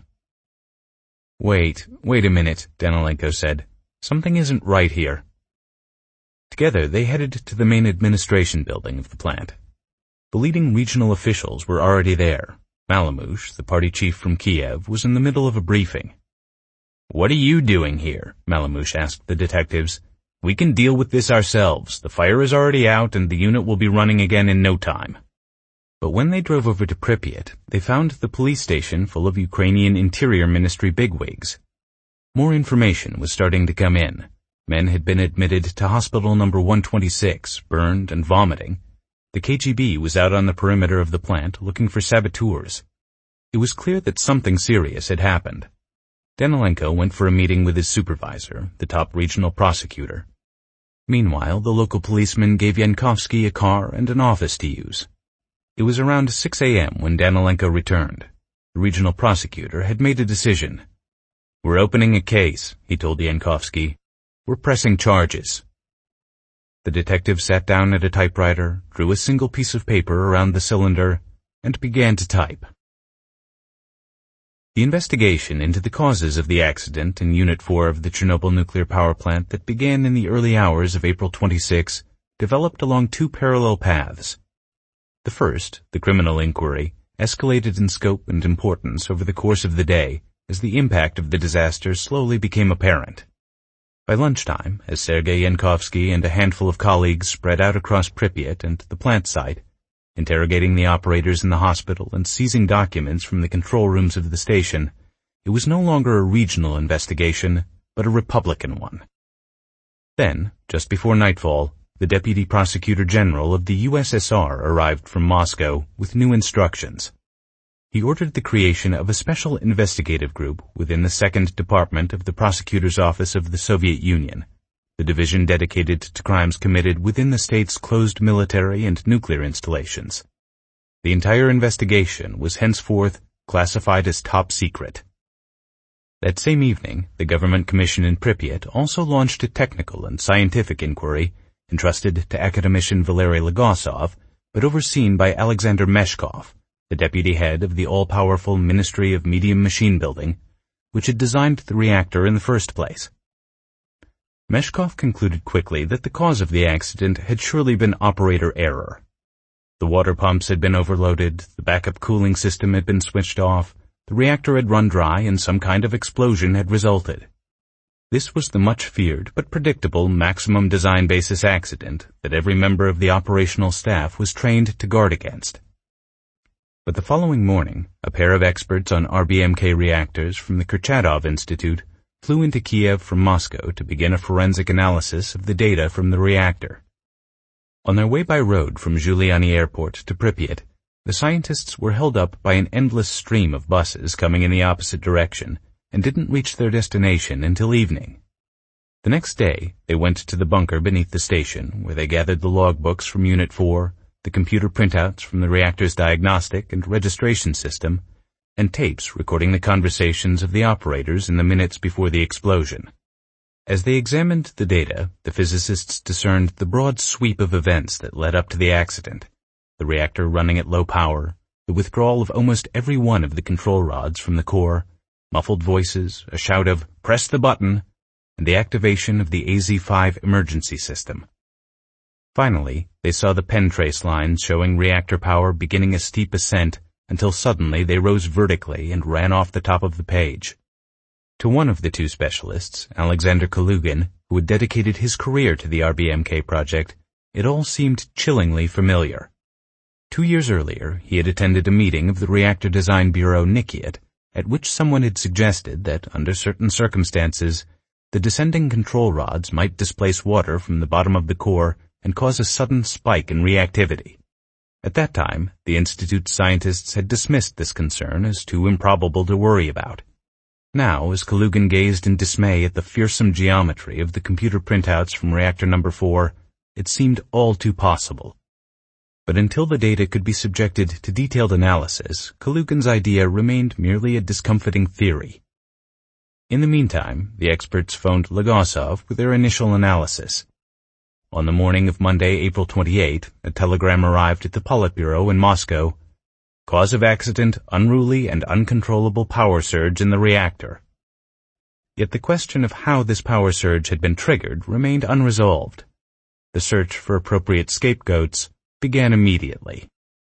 Wait a minute, Danilenko said. "Something isn't right here." Together, they headed to the main administration building of the plant. The leading regional officials were already there. Malamouche, the party chief from Kiev, was in the middle of a briefing. "What are you doing here?" Malamouche asked the detectives. "We can deal with this ourselves. The fire is already out and the unit will be running again in no time." But when they drove over to Pripyat, they found the police station full of Ukrainian Interior Ministry bigwigs. More information was starting to come in. Men had been admitted to hospital number 126, burned and vomiting. The KGB was out on the perimeter of the plant looking for saboteurs. It was clear that something serious had happened. Danilenko went for a meeting with his supervisor, the top regional prosecutor. Meanwhile, the local policeman gave Yankovsky a car and an office to use. It was around 6 a.m. when Danilenko returned. The regional prosecutor had made a decision. "We're opening a case," he told Yankovsky. "We're pressing charges." The detective sat down at a typewriter, drew a single piece of paper around the cylinder, and began to type. The investigation into the causes of the accident in Unit 4 of the Chernobyl nuclear power plant that began in the early hours of April 26 developed along two parallel paths. The first, the criminal inquiry, escalated in scope and importance over the course of the day as the impact of the disaster slowly became apparent. By lunchtime, as Sergei Yankovsky and a handful of colleagues spread out across Pripyat and the plant site, interrogating the operators in the hospital and seizing documents from the control rooms of the station, it was no longer a regional investigation, but a Republican one. Then, just before nightfall, the Deputy Prosecutor General of the USSR arrived from Moscow with new instructions. He ordered the creation of a special investigative group within the Second Department of the Prosecutor's Office of the Soviet Union, the division dedicated to crimes committed within the state's closed military and nuclear installations. The entire investigation was henceforth classified as top secret. That same evening, the government commission in Pripyat also launched a technical and scientific inquiry entrusted to academician Valery Legosov, but overseen by Alexander Meshkov, the deputy head of the all-powerful Ministry of Medium Machine Building, which had designed the reactor in the first place. Meshkov concluded quickly that the cause of the accident had surely been operator error. The water pumps had been overloaded, the backup cooling system had been switched off, the reactor had run dry, and some kind of explosion had resulted. This was the much-feared but predictable maximum design basis accident that every member of the operational staff was trained to guard against. But the following morning, a pair of experts on RBMK reactors from the Kurchatov Institute flew into Kiev from Moscow to begin a forensic analysis of the data from the reactor. On their way by road from Zhuliany Airport to Pripyat, the scientists were held up by an endless stream of buses coming in the opposite direction, and didn't reach their destination until evening. The next day, they went to the bunker beneath the station, where they gathered the logbooks from Unit 4, the computer printouts from the reactor's diagnostic and registration system, and tapes recording the conversations of the operators in the minutes before the explosion. As they examined the data, the physicists discerned the broad sweep of events that led up to the accident: the reactor running at low power, the withdrawal of almost every one of the control rods from the core, muffled voices, a shout of "press the button," and the activation of the AZ-5 emergency system. Finally, they saw the pen trace lines showing reactor power beginning a steep ascent until suddenly they rose vertically and ran off the top of the page. To one of the two specialists, Alexander Kalugin, who had dedicated his career to the RBMK project, it all seemed chillingly familiar. 2 years earlier, he had attended a meeting of the Reactor Design Bureau NICIAT, at which someone had suggested that, under certain circumstances, the descending control rods might displace water from the bottom of the core and cause a sudden spike in reactivity. At that time, the Institute's scientists had dismissed this concern as too improbable to worry about. Now, as Kalugin gazed in dismay at the fearsome geometry of the computer printouts from reactor number 4, it seemed all too possible. But until the data could be subjected to detailed analysis, Kalugin's idea remained merely a discomfiting theory. In the meantime, the experts phoned Legasov with their initial analysis. On the morning of Monday, April 28, a telegram arrived at the Politburo in Moscow. Cause of accident: unruly and uncontrollable power surge in the reactor. Yet the question of how this power surge had been triggered remained unresolved. The search for appropriate scapegoats began immediately.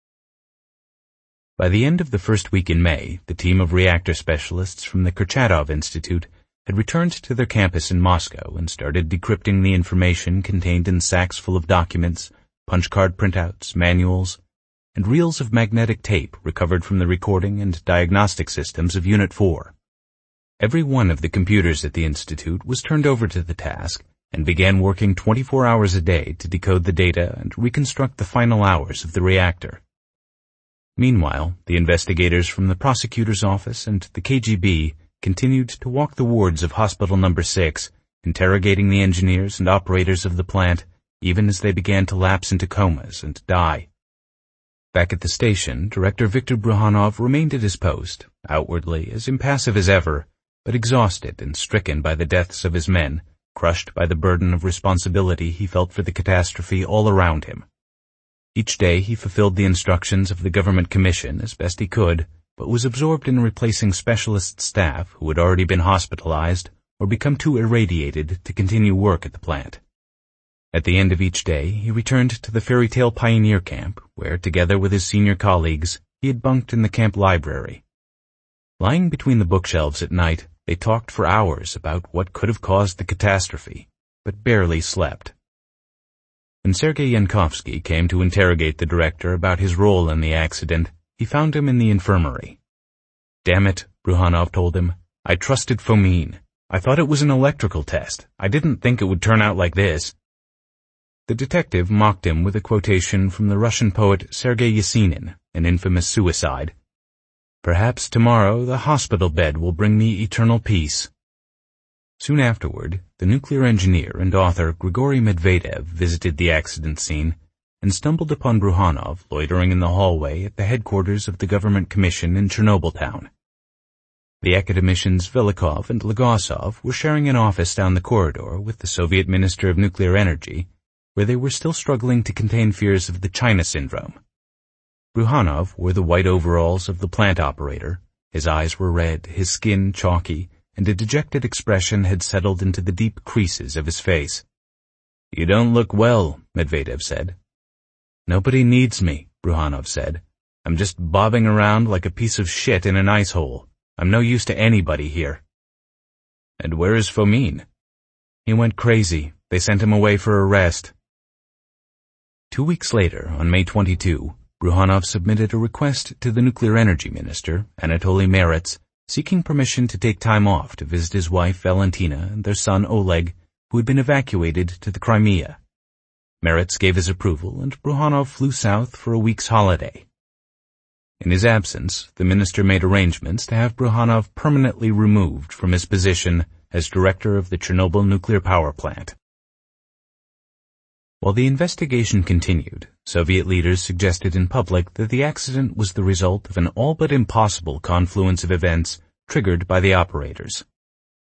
By the end of the first week in May, the team of reactor specialists from the Kurchatov Institute had returned to their campus in Moscow and started decrypting the information contained in sacks full of documents, punch card printouts, manuals, and reels of magnetic tape recovered from the recording and diagnostic systems of Unit 4. Every one of the computers at the Institute was turned over to the task and began working 24 hours a day to decode the data and reconstruct the final hours of the reactor. Meanwhile, the investigators from the prosecutor's office and the KGB continued to walk the wards of Hospital Number 6, interrogating the engineers and operators of the plant, even as they began to lapse into comas and die. Back at the station, Director Viktor Bruhanov remained at his post, outwardly as impassive as ever, but exhausted and stricken by the deaths of his men, crushed by the burden of responsibility he felt for the catastrophe all around him. Each day he fulfilled the instructions of the government commission as best he could, but was absorbed in replacing specialist staff who had already been hospitalized or become too irradiated to continue work at the plant. At the end of each day, he returned to the Fairy Tale Pioneer Camp, where, together with his senior colleagues, he had bunked in the camp library. Lying between the bookshelves at night, they talked for hours about what could have caused the catastrophe, but barely slept. When Sergei Yankovsky came to interrogate the director about his role in the accident, he found him in the infirmary. "Damn it," Bruhanov told him. "I trusted Fomin. I thought it was an electrical test. I didn't think it would turn out like this." The detective mocked him with a quotation from the Russian poet Sergei Yesenin, an infamous suicide. "Perhaps tomorrow the hospital bed will bring me eternal peace." Soon afterward, the nuclear engineer and author Grigory Medvedev visited the accident scene and stumbled upon Bruhanov loitering in the hallway at the headquarters of the government commission in Chernobyltown. The academicians Velikov and Legasov were sharing an office down the corridor with the Soviet Minister of Nuclear Energy, where they were still struggling to contain fears of the China syndrome. Bruhanov wore the white overalls of the plant operator. His eyes were red, his skin chalky, and a dejected expression had settled into the deep creases of his face. "You don't look well," Medvedev said. "Nobody needs me," Bruhanov said. "I'm just bobbing around like a piece of shit in an ice hole. I'm no use to anybody here." "And where is Fomin?" "He went crazy. They sent him away for arrest." 2 weeks later, on May 22, Bruhanov submitted a request to the nuclear energy minister, Anatoly Meretz, seeking permission to take time off to visit his wife Valentina and their son Oleg, who had been evacuated to the Crimea. Meretz gave his approval, and Bruhanov flew south for a week's holiday. In his absence, the minister made arrangements to have Bruhanov permanently removed from his position as director of the Chernobyl nuclear power plant. While the investigation continued, Soviet leaders suggested in public that the accident was the result of an all but impossible confluence of events triggered by the operators.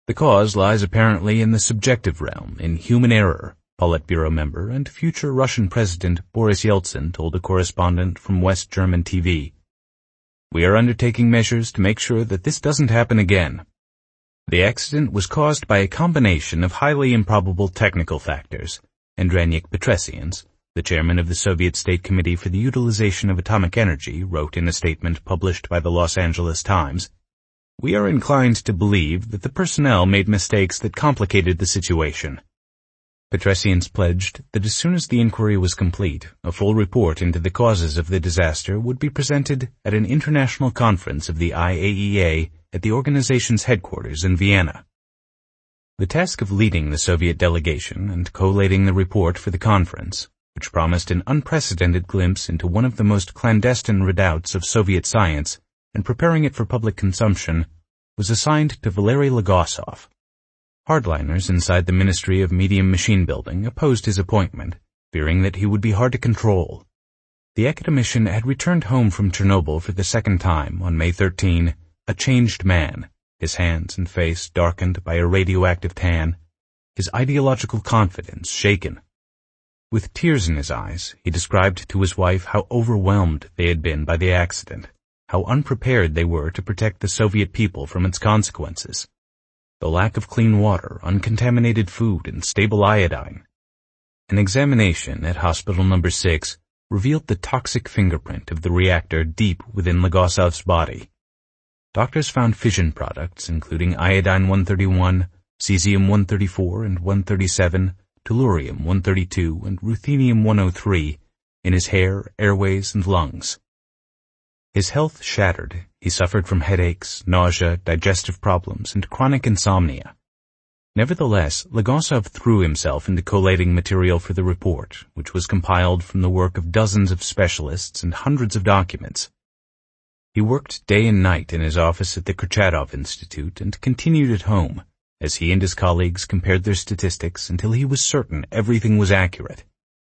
The cause lies apparently in the subjective realm, in human error, Politburo member and future Russian President Boris Yeltsin told a correspondent from West German TV. We are undertaking measures to make sure that this doesn't happen again. The accident was caused by a combination of highly improbable technical factors, Andreynik Petresians, the chairman of the Soviet State Committee for the Utilization of Atomic Energy, wrote in a statement published by the Los Angeles Times. We are inclined to believe that the personnel made mistakes that complicated the situation. Petresians pledged that as soon as the inquiry was complete, a full report into the causes of the disaster would be presented at an international conference of the IAEA at the organization's headquarters in Vienna. The task of leading the Soviet delegation and collating the report for the conference, which promised an unprecedented glimpse into one of the most clandestine redoubts of Soviet science and preparing it for public consumption, was assigned to Valery Legasov. Hardliners inside the Ministry of Medium Machine Building opposed his appointment, fearing that he would be hard to control. The academician had returned home from Chernobyl for the second time on May 13, a changed man, his hands and face darkened by a radioactive tan, his ideological confidence shaken. With tears in his eyes, he described to his wife how overwhelmed they had been by the accident, how unprepared they were to protect the Soviet people from its consequences. The lack of clean water, uncontaminated food, and stable iodine. An examination at Hospital No. 6 revealed the toxic fingerprint of the reactor deep within Legasov's body. Doctors found fission products including iodine-131, cesium-134 and 137, tellurium-132 and ruthenium-103 in his hair, airways, and lungs. His health shattered. He suffered from headaches, nausea, digestive problems, and chronic insomnia. Nevertheless, Legasov threw himself into collating material for the report, which was compiled from the work of dozens of specialists and hundreds of documents. He worked day and night in his office at the Kurchatov Institute and continued at home, as he and his colleagues compared their statistics until he was certain everything was accurate.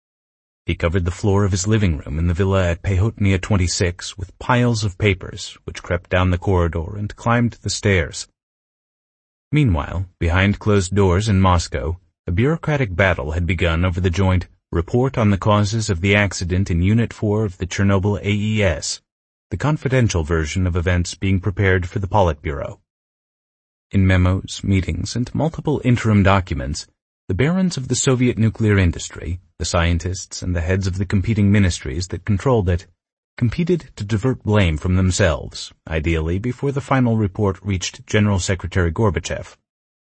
He covered the floor of his living room in the villa at Pehotnia 26 with piles of papers, which crept down the corridor and climbed the stairs. Meanwhile, behind closed doors in Moscow, a bureaucratic battle had begun over the joint Report on the Causes of the Accident in Unit 4 of the Chernobyl AES, the confidential version of events being prepared for the Politburo. In memos, meetings, and multiple interim documents, the barons of the Soviet nuclear industry, the scientists, and the heads of the competing ministries that controlled it, competed to divert blame from themselves, ideally before the final report reached General Secretary Gorbachev.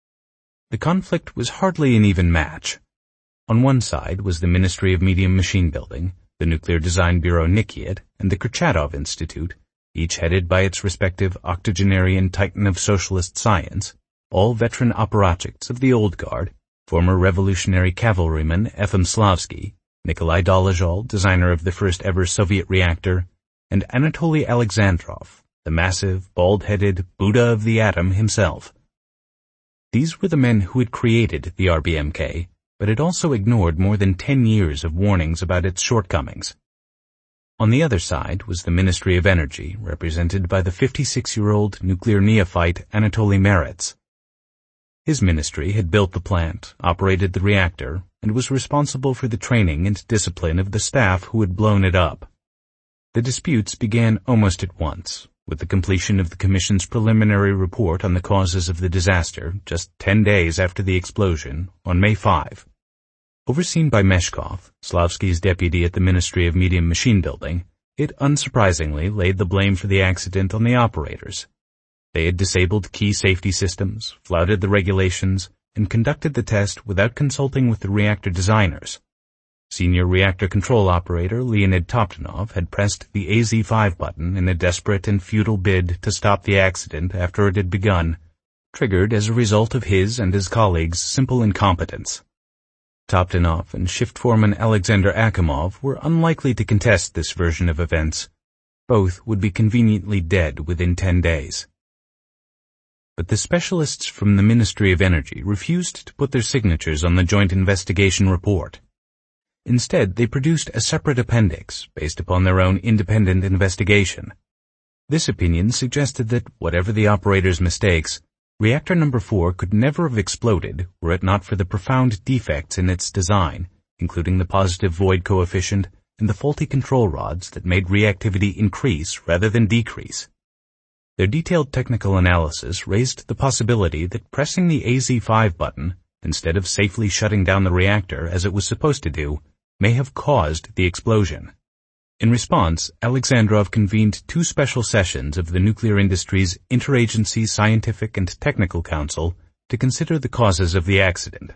The conflict was hardly an even match. On one side was the Ministry of Medium Machine Building, the Nuclear Design Bureau NIKIAD, and the Kurchatov Institute, each headed by its respective octogenarian titan of socialist science, all veteran apparatchiks of the old guard, former revolutionary cavalryman Efim Slavsky, Nikolai Dolezhal, designer of the first-ever Soviet reactor, and Anatoly Alexandrov, the massive, bald-headed Buddha of the atom himself. These were the men who had created the RBMK, but had also ignored more than 10 years of warnings about its shortcomings. On the other side was the Ministry of Energy, represented by the 56-year-old nuclear neophyte Anatoly Marets. His ministry had built the plant, operated the reactor, and was responsible for the training and discipline of the staff who had blown it up. The disputes began almost at once, with the completion of the Commission's preliminary report on the causes of the disaster just 10 days after the explosion, on May 5. Overseen by Meshkov, Slavsky's deputy at the Ministry of Medium Machine Building, it unsurprisingly laid the blame for the accident on the operators. They had disabled key safety systems, flouted the regulations, and conducted the test without consulting with the reactor designers. Senior reactor control operator Leonid Toptonov had pressed the AZ5 button in a desperate and futile bid to stop the accident after it had begun, triggered as a result of his and his colleagues' simple incompetence. Toptonov and shift foreman Alexander Akimov were unlikely to contest this version of events. Both would be conveniently dead within 10 days. But the specialists from the Ministry of Energy refused to put their signatures on the joint investigation report. Instead, they produced a separate appendix based upon their own independent investigation. This opinion suggested that, whatever the operator's mistakes, Reactor number 4 could never have exploded were it not for the profound defects in its design, including the positive void coefficient and the faulty control rods that made reactivity increase rather than decrease. Their detailed technical analysis raised the possibility that pressing the AZ5 button, instead of safely shutting down the reactor as it was supposed to do, may have caused the explosion. In response, Alexandrov convened 2 special sessions of the nuclear industry's Interagency Scientific and Technical Council to consider the causes of the accident.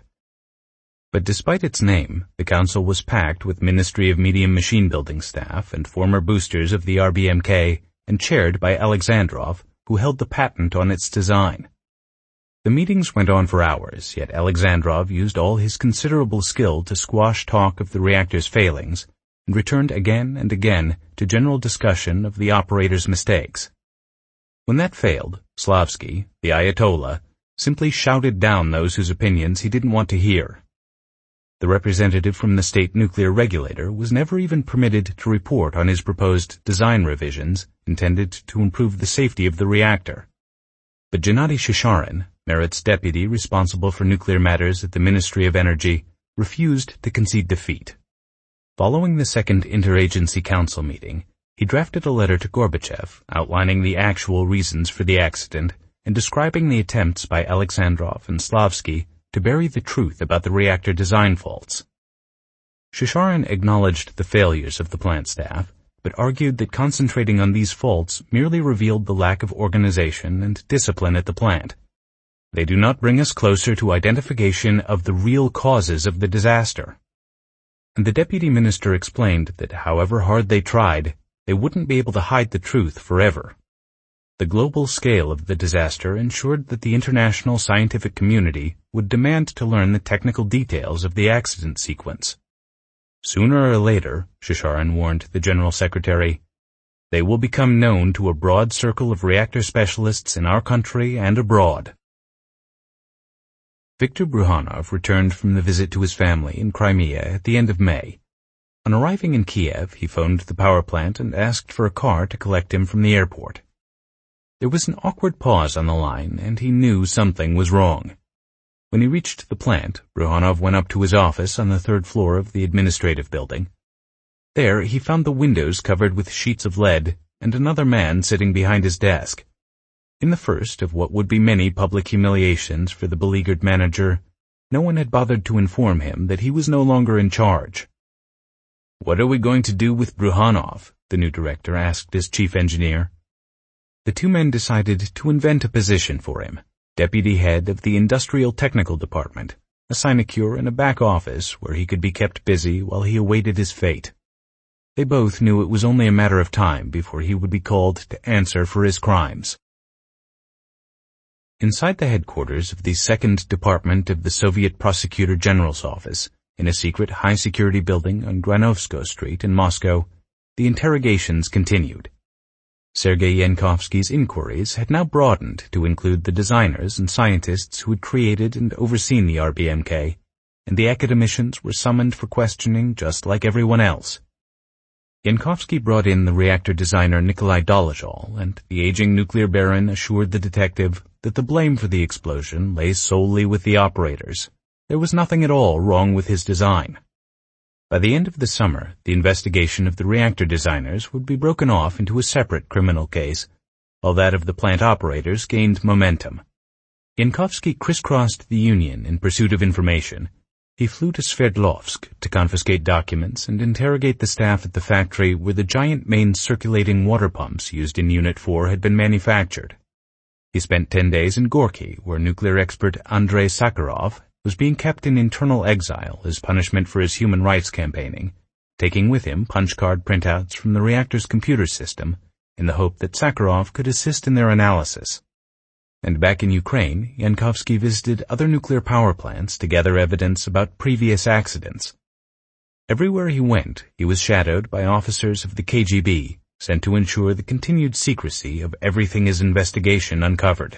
But despite its name, the council was packed with Ministry of Medium Machine Building staff and former boosters of the RBMK and chaired by Alexandrov, who held the patent on its design. The meetings went on for hours, yet Alexandrov used all his considerable skill to squash talk of the reactor's failings and returned again and again to general discussion of the operator's mistakes. When that failed, Slavsky, the Ayatollah, simply shouted down those whose opinions he didn't want to hear. The representative from the state nuclear regulator was never even permitted to report on his proposed design revisions intended to improve the safety of the reactor. But Gennady Shasharin, Merit's deputy responsible for nuclear matters at the Ministry of Energy, refused to concede defeat. Following the second Interagency Council meeting, he drafted a letter to Gorbachev outlining the actual reasons for the accident and describing the attempts by Alexandrov and Slavsky to bury the truth about the reactor design faults. Shasharin acknowledged the failures of the plant staff, but argued that concentrating on these faults merely revealed the lack of organization and discipline at the plant. They do not bring us closer to identification of the real causes of the disaster. And the deputy minister explained that however hard they tried, they wouldn't be able to hide the truth forever. The global scale of the disaster ensured that the international scientific community would demand to learn the technical details of the accident sequence. Sooner or later, Shasharin warned the General Secretary, they will become known to a broad circle of reactor specialists in our country and abroad. Viktor Bruhanov returned from the visit to his family in Crimea at the end of May. On arriving in Kiev, he phoned the power plant and asked for a car to collect him from the airport. There was an awkward pause on the line, and he knew something was wrong. When he reached the plant, Bruhanov went up to his office on the 3rd floor of the administrative building. There, he found the windows covered with sheets of lead and another man sitting behind his desk. In the first of what would be many public humiliations for the beleaguered manager, no one had bothered to inform him that he was no longer in charge. "What are we going to do with Bruhanov?" the new director asked his chief engineer. The 2 men decided to invent a position for him, deputy head of the Industrial Technical Department, a sinecure in a back office where he could be kept busy while he awaited his fate. They both knew it was only a matter of time before he would be called to answer for his crimes. Inside the headquarters of the 2nd Department of the Soviet Prosecutor General's office, in a secret high-security building on Granovsko Street in Moscow, the interrogations continued. Sergei Yankovsky's inquiries had now broadened to include the designers and scientists who had created and overseen the RBMK, and the academicians were summoned for questioning just like everyone else. Yankovsky brought in the reactor designer Nikolai Dolezhal, and the aging nuclear baron assured the detective that the blame for the explosion lay solely with the operators. There was nothing at all wrong with his design. By the end of the summer, the investigation of the reactor designers would be broken off into a separate criminal case, while that of the plant operators gained momentum. Yankovsky crisscrossed the Union in pursuit of information. He flew to Sverdlovsk to confiscate documents and interrogate the staff at the factory where the giant main circulating water pumps used in Unit 4 had been manufactured. He spent 10 days in Gorky, where nuclear expert Andrei Sakharov was being kept in internal exile as punishment for his human rights campaigning, taking with him punch card printouts from the reactor's computer system in the hope that Sakharov could assist in their analysis. And back in Ukraine, Yankovsky visited other nuclear power plants to gather evidence about previous accidents. Everywhere he went, he was shadowed by officers of the KGB, sent to ensure the continued secrecy of everything his investigation uncovered.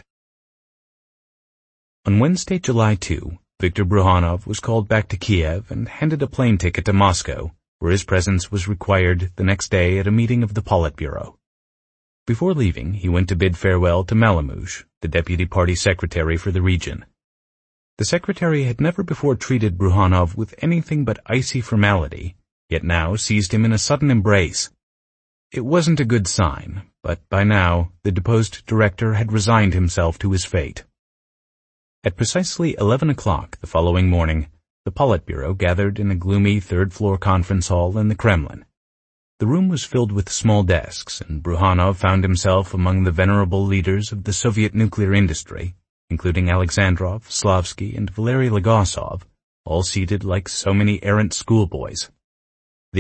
On Wednesday, July 2, Viktor Bruhanov was called back to Kiev and handed a plane ticket to Moscow, where his presence was required the next day at a meeting of the Politburo. Before leaving, he went to bid farewell to Malamouche, the deputy party secretary for the region. The secretary had never before treated Bruhanov with anything but icy formality, yet now seized him in a sudden embrace. It wasn't a good sign, but by now the deposed director had resigned himself to his fate. At precisely 11 o'clock the following morning, the Politburo gathered in a gloomy third-floor conference hall in the Kremlin. The room was filled with small desks, and Bruhanov found himself among the venerable leaders of the Soviet nuclear industry, including Alexandrov, Slavsky, and Valery Legasov, all seated like so many errant schoolboys.